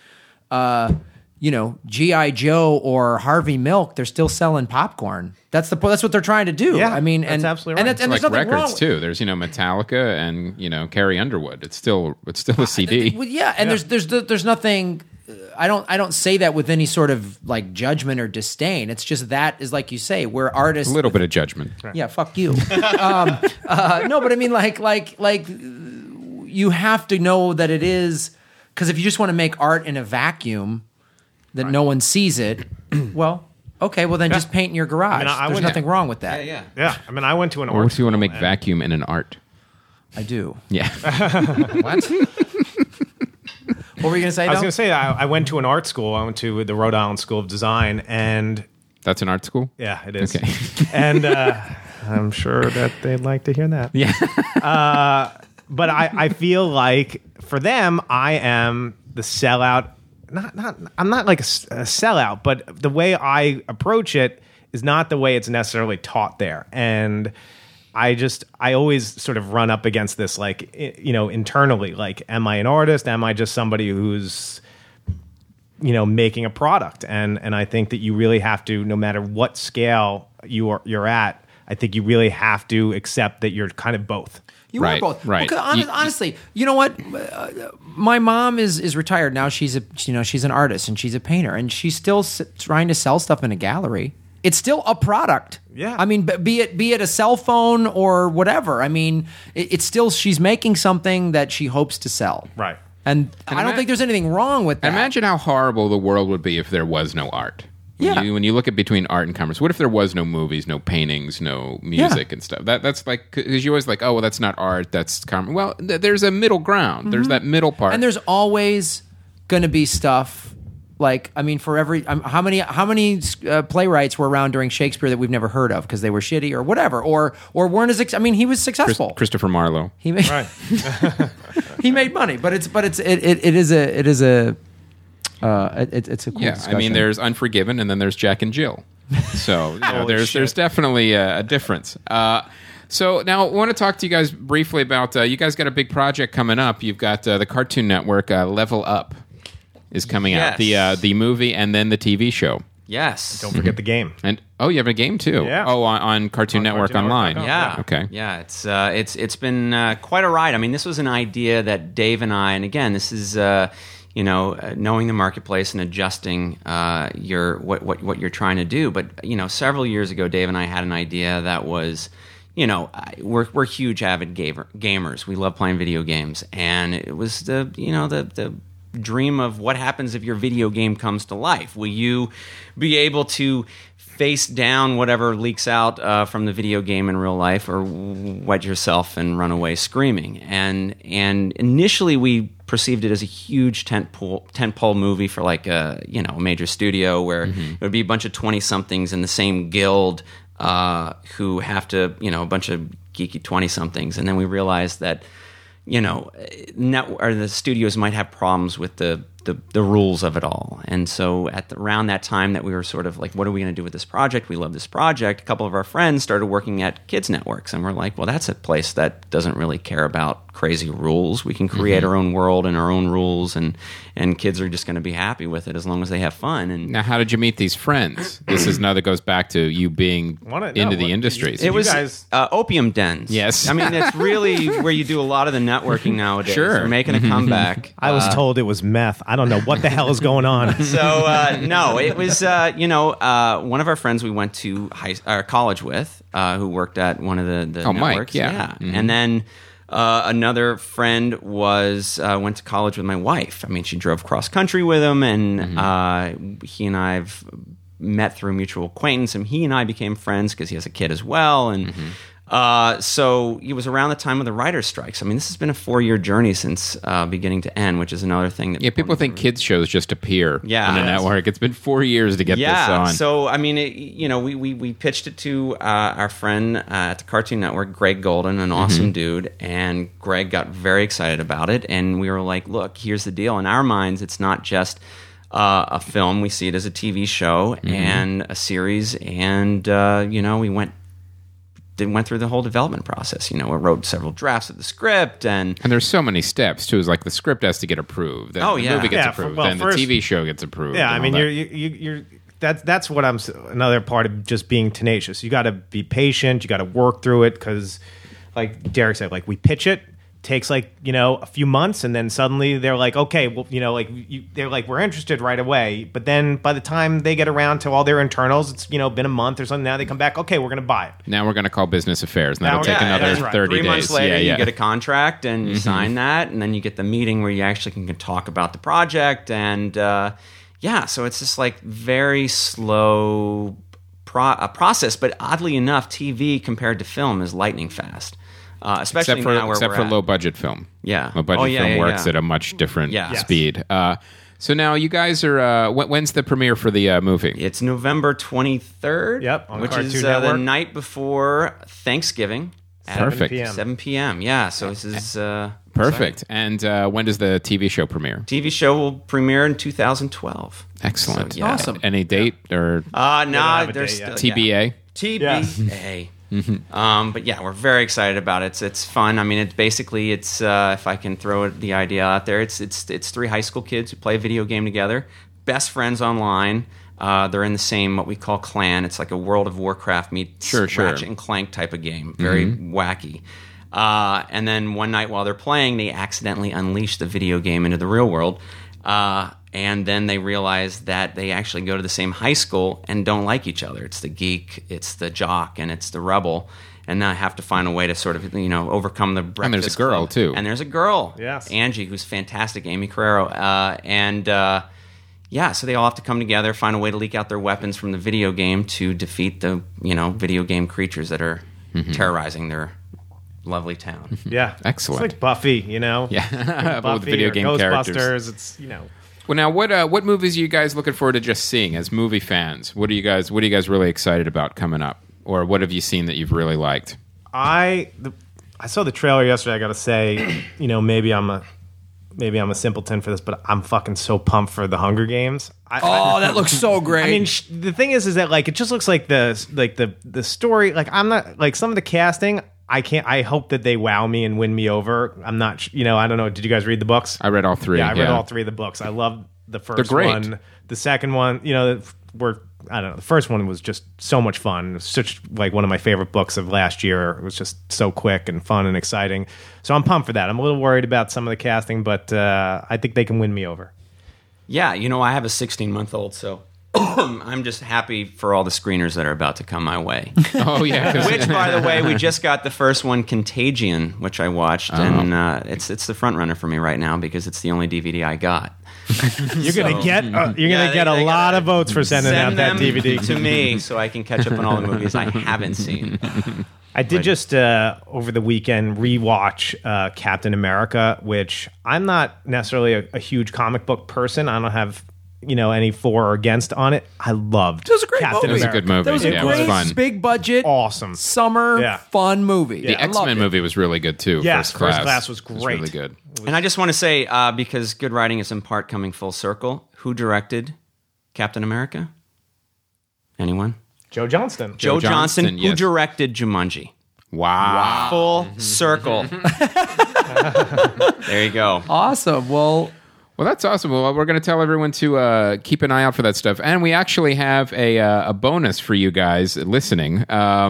G.I. Joe or Harvey Milk, they're still selling popcorn. That's what they're trying to do. Yeah, I mean, that's absolutely right. And like there's nothing records wrong too. There's Metallica and Carrie Underwood. It's still a CD. Well, yeah, and there's nothing. I don't say that with any sort of like judgment or disdain. It's just that is like you say, we're artists. A little bit of judgment. Yeah, fuck you. No, but I mean, like you have to know that it is, because if you just want to make art in a vacuum that no one sees it, well, okay, well then just paint in your garage. There's nothing wrong with that. Yeah. I mean, I went to an art Or if you want to school make vacuum in an art. I do. Yeah. What? What were you going to say, I was going to say, I went to an art school. I went to the Rhode Island School of Design, and... That's an art school? Yeah, it is. Okay. And I'm sure that they'd like to hear that. Yeah. But I feel like, for them, I am the sellout I'm not like a sellout, but the way I approach it is not the way it's necessarily taught there. And I always sort of run up against this, like, internally, like, am I an artist? Am I just somebody who's, making a product? And I think that you really have to, no matter what scale you're at, I think you really have to accept that you're kind of both. You are both, right? Honestly, you know what? My mom is retired now. She's an artist and she's a painter, and she's still trying to sell stuff in a gallery. It's still a product. Yeah. I mean, be it a cell phone or whatever. I mean, it's still, she's making something that she hopes to sell. Right. And I don't think there's anything wrong with that. Imagine how horrible the world would be if there was no art. When you look at between art and commerce, what if there was no movies, no paintings, no music and stuff? That's like, because you always like, oh, well, that's not art, that's commerce. Well, there's a middle ground. Mm-hmm. There's that middle part. And there's always going to be stuff. Like, I mean, for every how many playwrights were around during Shakespeare that we've never heard of because they were shitty or whatever, or weren't as. I mean, he was successful. Christopher Marlowe. He made he made money, but it's a cool discussion. I mean, there's Unforgiven, and then there's Jack and Jill. So there's definitely a difference. So now I want to talk to you guys briefly about you guys got a big project coming up. You've got the Cartoon Network Level Up is coming out, the movie and then the TV show. Yes. Don't forget the game. And you have a game too. Yeah. Oh, on Cartoon Network Online. Yeah. Okay. Yeah, it's been quite a ride. I mean, this was an idea that Dave and I, and again, this is knowing the marketplace and adjusting what you're trying to do. But several years ago, Dave and I had an idea that was, we're huge avid gamers. We love playing video games, and it was the dream of what happens if your video game comes to life. Will you be able to face down whatever leaks out from the video game in real life, or wet yourself and run away screaming? And initially we perceived it as a huge tentpole movie for like a major studio where it would be a bunch of 20-somethings in the same guild who have to, a bunch of geeky 20-somethings. And then we realized that the studios might have problems with the rules of it all. And so around that time that we were sort of like, what are we going to do with this project? We love this project. A couple of our friends started working at kids networks, and we're like, well, that's a place that doesn't really care about crazy rules. We can create our own world and our own rules, and kids are just going to be happy with it as long as they have fun. And now, how did you meet these friends? This is now that goes back to you being into the industry. It was opium dens. Yes. I mean, that's really where you do a lot of the networking nowadays. Sure. They're making a comeback. I was told it was meth. I don't know what the hell is going on. So, no, it was, one of our friends we went to college with, who worked at one of the networks. Mike, yeah. Mm-hmm. And then another friend went to college with my wife. I mean, she drove cross country with him, and he and I've met through mutual acquaintance, and he and I became friends because he has a kid as well. And so it was around the time of the writer's strikes. I mean, this has been a 4-year journey since beginning to end, which is another thing that people think kids shows just appear in a network. It's been 4 years to get this on. So I mean, we pitched it to our friend at the Cartoon Network, Greg Golden, an awesome dude, and Greg got very excited about it. And we were like, look, here's the deal. In our minds, it's not just a film. We see it as a TV show and a series, and we went through the whole development process. We wrote several drafts of the script, and there's so many steps too. It's like the script has to get approved, then the movie gets approved, then the TV show gets approved. Yeah, I mean, you're that's what another part of just being tenacious. You got to be patient. You got to work through it because, like Derek said, like we pitch it. Takes like a few months, and then suddenly they're like, okay, well, they're like, we're interested right away. But then by the time they get around to all their internals, it's been a month or something. Now they come back, okay, we're going to buy it. Now we're going to call business affairs, and that'll take another 30 days. 3 months later, you get a contract and you sign that, and then you get the meeting where you actually can talk about the project. And so it's just like very slow process. But oddly enough, TV compared to film is lightning fast. Especially except for low budget film. Yeah, low budget film works at a much different speed. So now you guys are. When's the premiere for the movie? It's November 23rd. Yep, on which Cartoon is Network. the night before Thanksgiving. Perfect. 7 p.m. Yeah, so this is Perfect. And when does the TV show premiere? TV show will premiere in 2012. Excellent. So, yeah. Awesome. Any date or No, have a there's date still, TBA? TBA. But yeah, we're very excited about it. It's fun. I mean, it's basically if I can throw the idea out there, it's 3 high school kids who play a video game together, best friends online. They're in the same what we call clan. It's like a World of Warcraft meets Ratchet and Clank type of game. Very wacky. And then one night while they're playing, they accidentally unleash the video game into the real world. And then they realize that they actually go to the same high school and don't like each other. It's the geek, it's the jock, and it's the rebel. And now I have to find a way to sort of, overcome the breakfast And there's a girl, club. too. And there's a girl. Yes. Angie, who's fantastic, Amy Carrero. So they all have to come together, find a way to leak out their weapons from the video game to defeat the, video game creatures that are terrorizing their lovely town. Yeah. Excellent. It's like Buffy, Yeah, Buffy but with video or game Ghostbusters. characters. It's, Well, now what movies are you guys looking forward to just seeing as movie fans? What are you guys really excited about coming up, or what have you seen that you've really liked? I saw the trailer yesterday. I got to say, maybe I'm a simpleton for this, but I'm fucking so pumped for the Hunger Games. That looks so great. I mean, the thing is that like it just looks like the story. Like I'm not like some of the casting. I hope that they wow me and win me over. I'm not. I don't know. Did you guys read the books? I read all 3. Yeah, I read all 3 of the books. I love the first great. one. The second one, I don't know. The first one was just so much fun. It was such like one of my favorite books of last year. It was just so quick and fun and exciting. So I'm pumped for that. I'm a little worried about some of the casting, but I think they can win me over. Yeah, I have a 16-month-old, so I'm just happy for all the screeners that are about to come my way. Oh yeah, 'cause- Which, by the way, we just got the first one, Contagion, which I watched, and it's the front runner for me right now because it's the only DVD I got. You're gonna get they a lot gotta of votes for sending out that them DVD to me so I can catch up on all the movies I haven't seen. I did just over the weekend rewatch Captain America, which I'm not necessarily a huge comic book person. I don't have any for or against on it. I loved. It was a great Captain movie. It was a good movie. That was a Yeah, it was great, fun. big budget, Awesome. summer, Yeah. fun movie. The I loved X-Men it. movie was really good too. Yes, First First Class was It was great. really good. And I just want to say, because good writing is in part coming full circle, who directed Captain America? Anyone? Joe Johnston. Joe Johnston, who yes. directed Jumanji. Wow. Full circle. There you go. Awesome. Well, That's awesome. Well, we're going to tell everyone to keep an eye out for that stuff, and we actually have a bonus for you guys listening.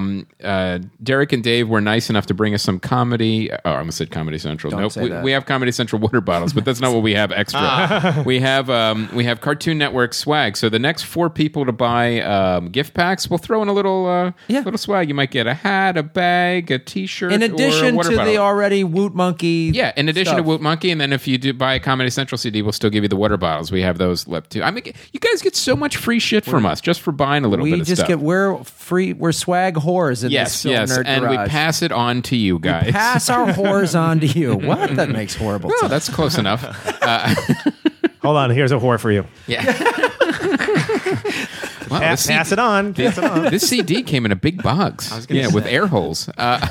Derek and Dave were nice enough to bring us some comedy. Oh, I almost said Comedy Central. Don't say that. We have Comedy Central water bottles, but that's not what we have extra. We have Cartoon Network swag. So the next 4 people to buy gift packs, we'll throw in a little swag. You might get a hat, a bag, a T-shirt, in or a addition water to bottle. the already Woot Monkey. Yeah, in addition to stuff. Woot Monkey, and then if you do buy a Comedy Central CD, we'll still give you the water bottles. We have those left too. I mean, you guys get so much free shit from us just for buying a little bit We of just stuff. we're swag whores in yes, this Film yes, Nerd and Garage. we pass it on to you guys. Pass our whores on to you. What? That makes horrible Oh, sense. that's close enough. Hold on, here's a whore for you. Yeah. Wow, Pass it on. Pass it on. This CD came in a big box. With air holes.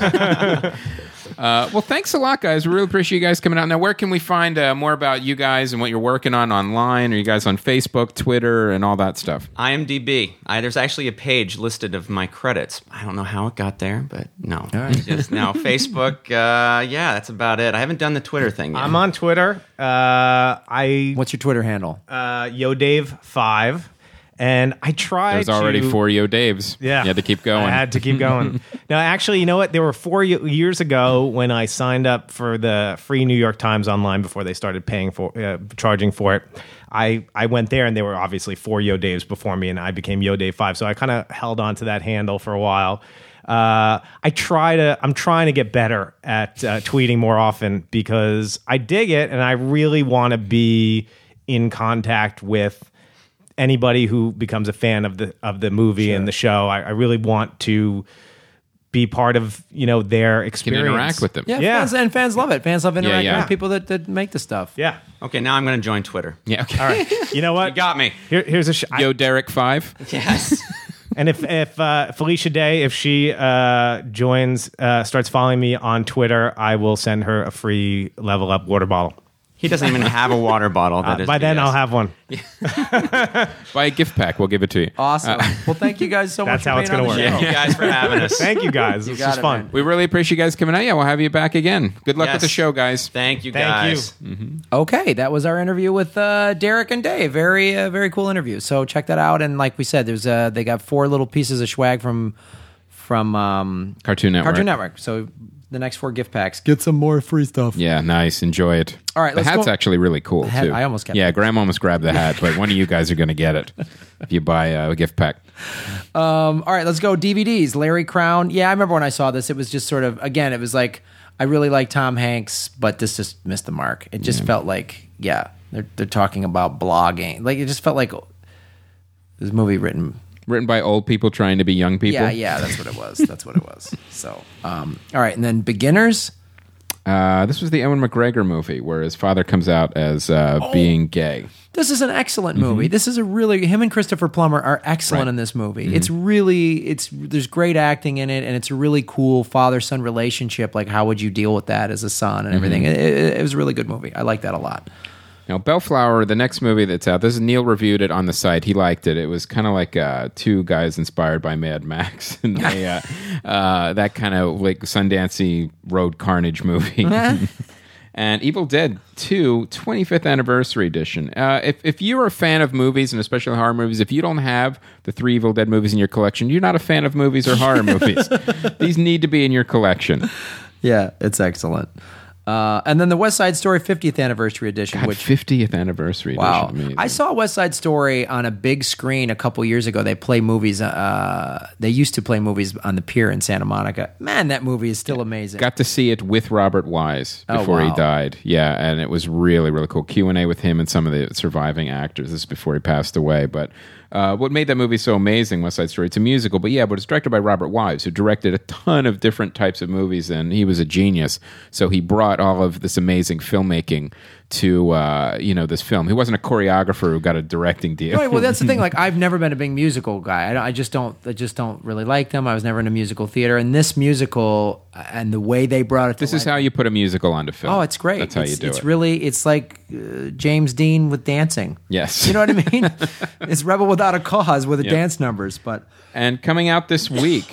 Well, thanks a lot, guys. We really appreciate you guys coming out. Now, where can we find more about you guys and what you're working on online? Are you guys on Facebook, Twitter, and all that stuff? IMDb. There's actually a page listed of my credits. I don't know how it got there, but no. Just now. Facebook, that's about it. I haven't done the Twitter thing yet. I'm on Twitter. What's your Twitter handle? YoDave5. And I tried There's already to... 4 Yo Daves. Yeah. You had to keep going. I had to keep going. No, actually, you know what? There were 4 years ago when I signed up for the free New York Times online before they started charging for it. I went there and there were obviously 4 Yo Daves before me and I became Yo Dave 5. So I kind of held on to that handle for a while. I'm trying to get better at tweeting more often because I dig it and I really want to be in contact with anybody who becomes a fan of the movie and the show. I really want to be part of their experience. Can interact with them. Yeah. Fans love it. Fans love interacting yeah. with people that make the stuff. Yeah. Okay, now I'm going to join Twitter. Yeah. Okay. All right. You know what? Uh, You got me. Here's a Yo Derek 5. Yes. And if Felicia Day, if she starts following me on Twitter, I will send her a free Level Up water bottle. He doesn't even have a water bottle. That is By then, BS. I'll have one. Buy a gift pack. We'll give it to you. Awesome. Well, thank you guys so much That's how for it's being on gonna the work. show. Thank you guys for having us. Thank you guys. This got was it, fun. man. We really appreciate you guys coming out. Yeah, we'll have you back again. Good luck with Yes. the show, guys. Thank you, Thank guys. you. Okay, that was our interview with Derek and Dave. Very cool interview. So check that out. And like we said, there's they got 4 little pieces of swag from Cartoon Network. Cartoon Network. So the next 4 gift packs, get some more free stuff. Yeah, nice. Enjoy it. All right, the let's hat's go- actually really cool hat- too. I almost got Yeah, it. Graham almost grabbed the hat, but one of you guys are going to get it if you buy a gift pack. All right, let's go DVDs. Larry Crown. Yeah, I remember when I saw this. It was just sort of, again, it was like, I really like Tom Hanks, but this just missed the mark. It just felt like, they're talking about blogging. Like, it just felt like this movie written. Written by old people trying to be young people. Yeah, that's what it was. So, all right, and then Beginners. This was the Ewan McGregor movie where his father comes out as being gay. This is an excellent movie. This is him and Christopher Plummer are excellent Right. in this movie. There's great acting in it, and it's a really cool father-son relationship. Like, how would you deal with that as a son and everything? It was a really good movie. I like that a lot. Now, Bellflower, the next movie that's out, this is Neil reviewed it on the site. He liked it. It was kind of like 2 guys inspired by Mad Max. And they, that kind of like Sundancey road carnage movie. And Evil Dead 2 25th Anniversary Edition. If you're a fan of movies, and especially horror movies, if you don't have the 3 Evil Dead movies in your collection, you're not a fan of movies or horror movies. These need to be in your collection. Yeah, it's excellent. And then the West Side Story 50th Anniversary Edition, God, which 50th Anniversary wow, Edition. Amazing. I saw West Side Story on a big screen a couple years ago. They play movies. They used to play movies on the pier in Santa Monica. Man, that movie is still amazing. Got to see it with Robert Wise Oh, before he wow. died. Yeah, and it was really, really cool. Q&A with him and some of the surviving actors. This is before he passed away. But what made that movie so amazing, West Side Story, it's a musical, but it's directed by Robert Wise, who directed a ton of different types of movies, and he was a genius. So he brought all of this amazing filmmaking to this film. He wasn't a choreographer who got a directing deal. Right, well, that's the thing. Like, I've never been a big musical guy. I just don't really like them. I was never in a musical theater, and this musical and the way they brought it to This is life- how you put a musical onto film. Oh, it's great. That's how you do it's it. really, it's like James Dean with dancing. Yes. You know what I mean? It's Rebel Without a Cause with the Yep. dance numbers, but And coming out this week,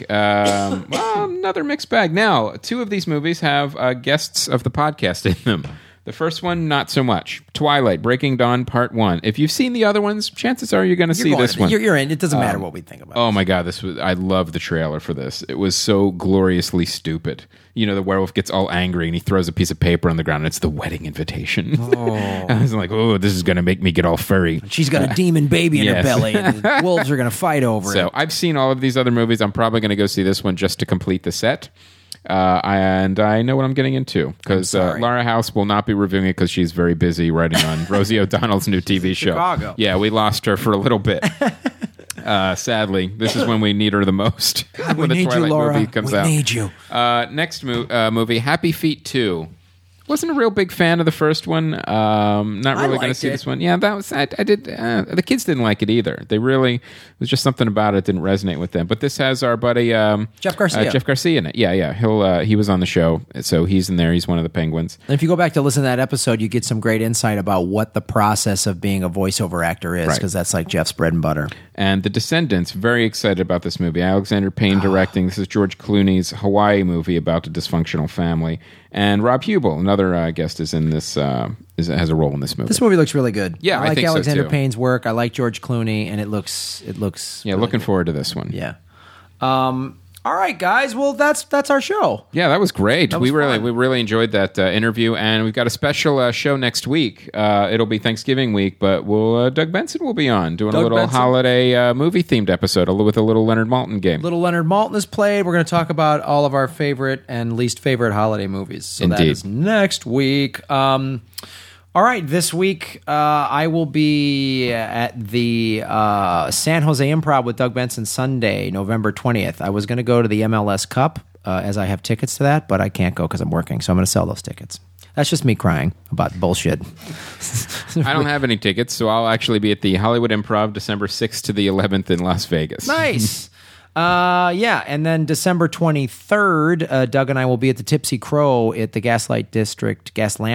another mixed bag. Now, 2 of these movies have guests of the podcast in them. The first one, not so much. Twilight, Breaking Dawn, Part 1. If you've seen the other ones, chances are you're going to see this one. You're in. It doesn't matter what we think about it. Oh my god, I love the trailer for this. It was so gloriously stupid. The werewolf gets all angry and he throws a piece of paper on the ground and it's the wedding invitation. I was like, oh, this is going to make me get all furry. She's got a demon baby in her Yes. belly, and the wolves are going to fight over So it. I've seen all of these other movies. I'm probably going to go see this one just to complete the set. And I know what I'm getting into because sorry. Laura House will not be reviewing it because she's very busy writing on Rosie O'Donnell's new TV show. Chicago. Yeah, we lost her for a little bit. Sadly, this is when we need her the most. when the need you, Twilight Laura. movie comes We out. need you. Next movie, Happy Feet 2. Wasn't a real big fan of the first one. Not really going to liked see it. this one. Yeah, that was I did. The kids didn't like it either. They really it was just something about it didn't resonate with them. But this has our buddy Jeff Garcia. Jeff Garcia in it. Yeah. He was on the show, so he's in there. He's one of the penguins. And if you go back to listen to that episode, you get some great insight about what the process of being a voiceover actor is, Right. because that's like Jeff's bread and butter. And The Descendants, very excited about this movie. Alexander Payne directing. This is George Clooney's Hawaii movie about a dysfunctional family. And Rob Hubel, another guest, is in this. Has a role in this movie. This movie looks really good. Yeah, I I like think so, Alexander too. Payne's work. I like George Clooney, and it looks. Yeah, really looking good. forward to this one. Yeah. All right, guys. Well, that's our show. Yeah, that was great. was we fun. really enjoyed that interview, and we've got a special show next week. It'll be Thanksgiving week, but Doug Benson will be on doing a Doug little Benson. holiday movie themed episode with a little Leonard Maltin game. Little Leonard Maltin is played. We're going to talk about all of our favorite and least favorite holiday movies. So that Indeed. is next week. All right, this week I will be at the San Jose Improv with Doug Benson Sunday, November 20th. I was going to go to the MLS Cup as I have tickets to that, but I can't go because I'm working, so I'm going to sell those tickets. That's just me crying about bullshit. I don't have any tickets, so I'll actually be at the Hollywood Improv December 6th to the 11th in Las Vegas. Nice. Yeah, and then December 23rd, Doug and I will be at the Tipsy Crow at the Gaslight District,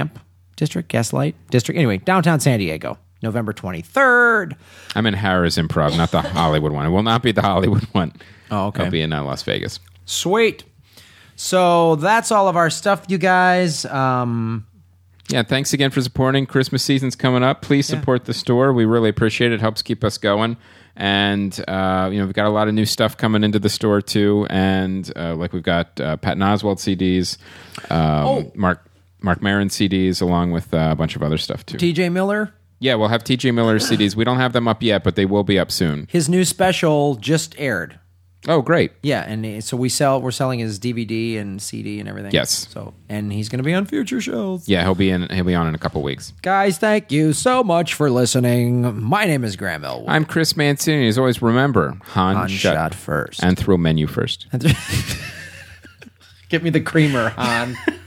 anyway, downtown San Diego, November 23rd. I'm in Harrah's Improv, not the Hollywood one. It will not be the Hollywood one. Oh, okay. I'll be in Las Vegas. Sweet. So that's all of our stuff, you guys. Yeah, thanks again for supporting. Christmas season's coming up. Please support the store. We really appreciate it. It helps keep us going. And, we've got a lot of new stuff coming into the store, too. And, we've got Patton Oswalt CDs, Mark Maron CDs, along with a bunch of other stuff, too. TJ Miller. Yeah, we'll have TJ Miller CDs. We don't have them up yet, but they will be up soon. His new special just aired. Oh, great. Yeah, and so we're selling his DVD and CD and everything. Yes. So, and he's going to be on future shows. Yeah, he'll be on in a couple weeks. Guys, thank you so much for listening. My name is Graham Elwood. I'm Chris Mancini. As always, remember, Han shot first. And throw menu first. Get me the creamer, Han.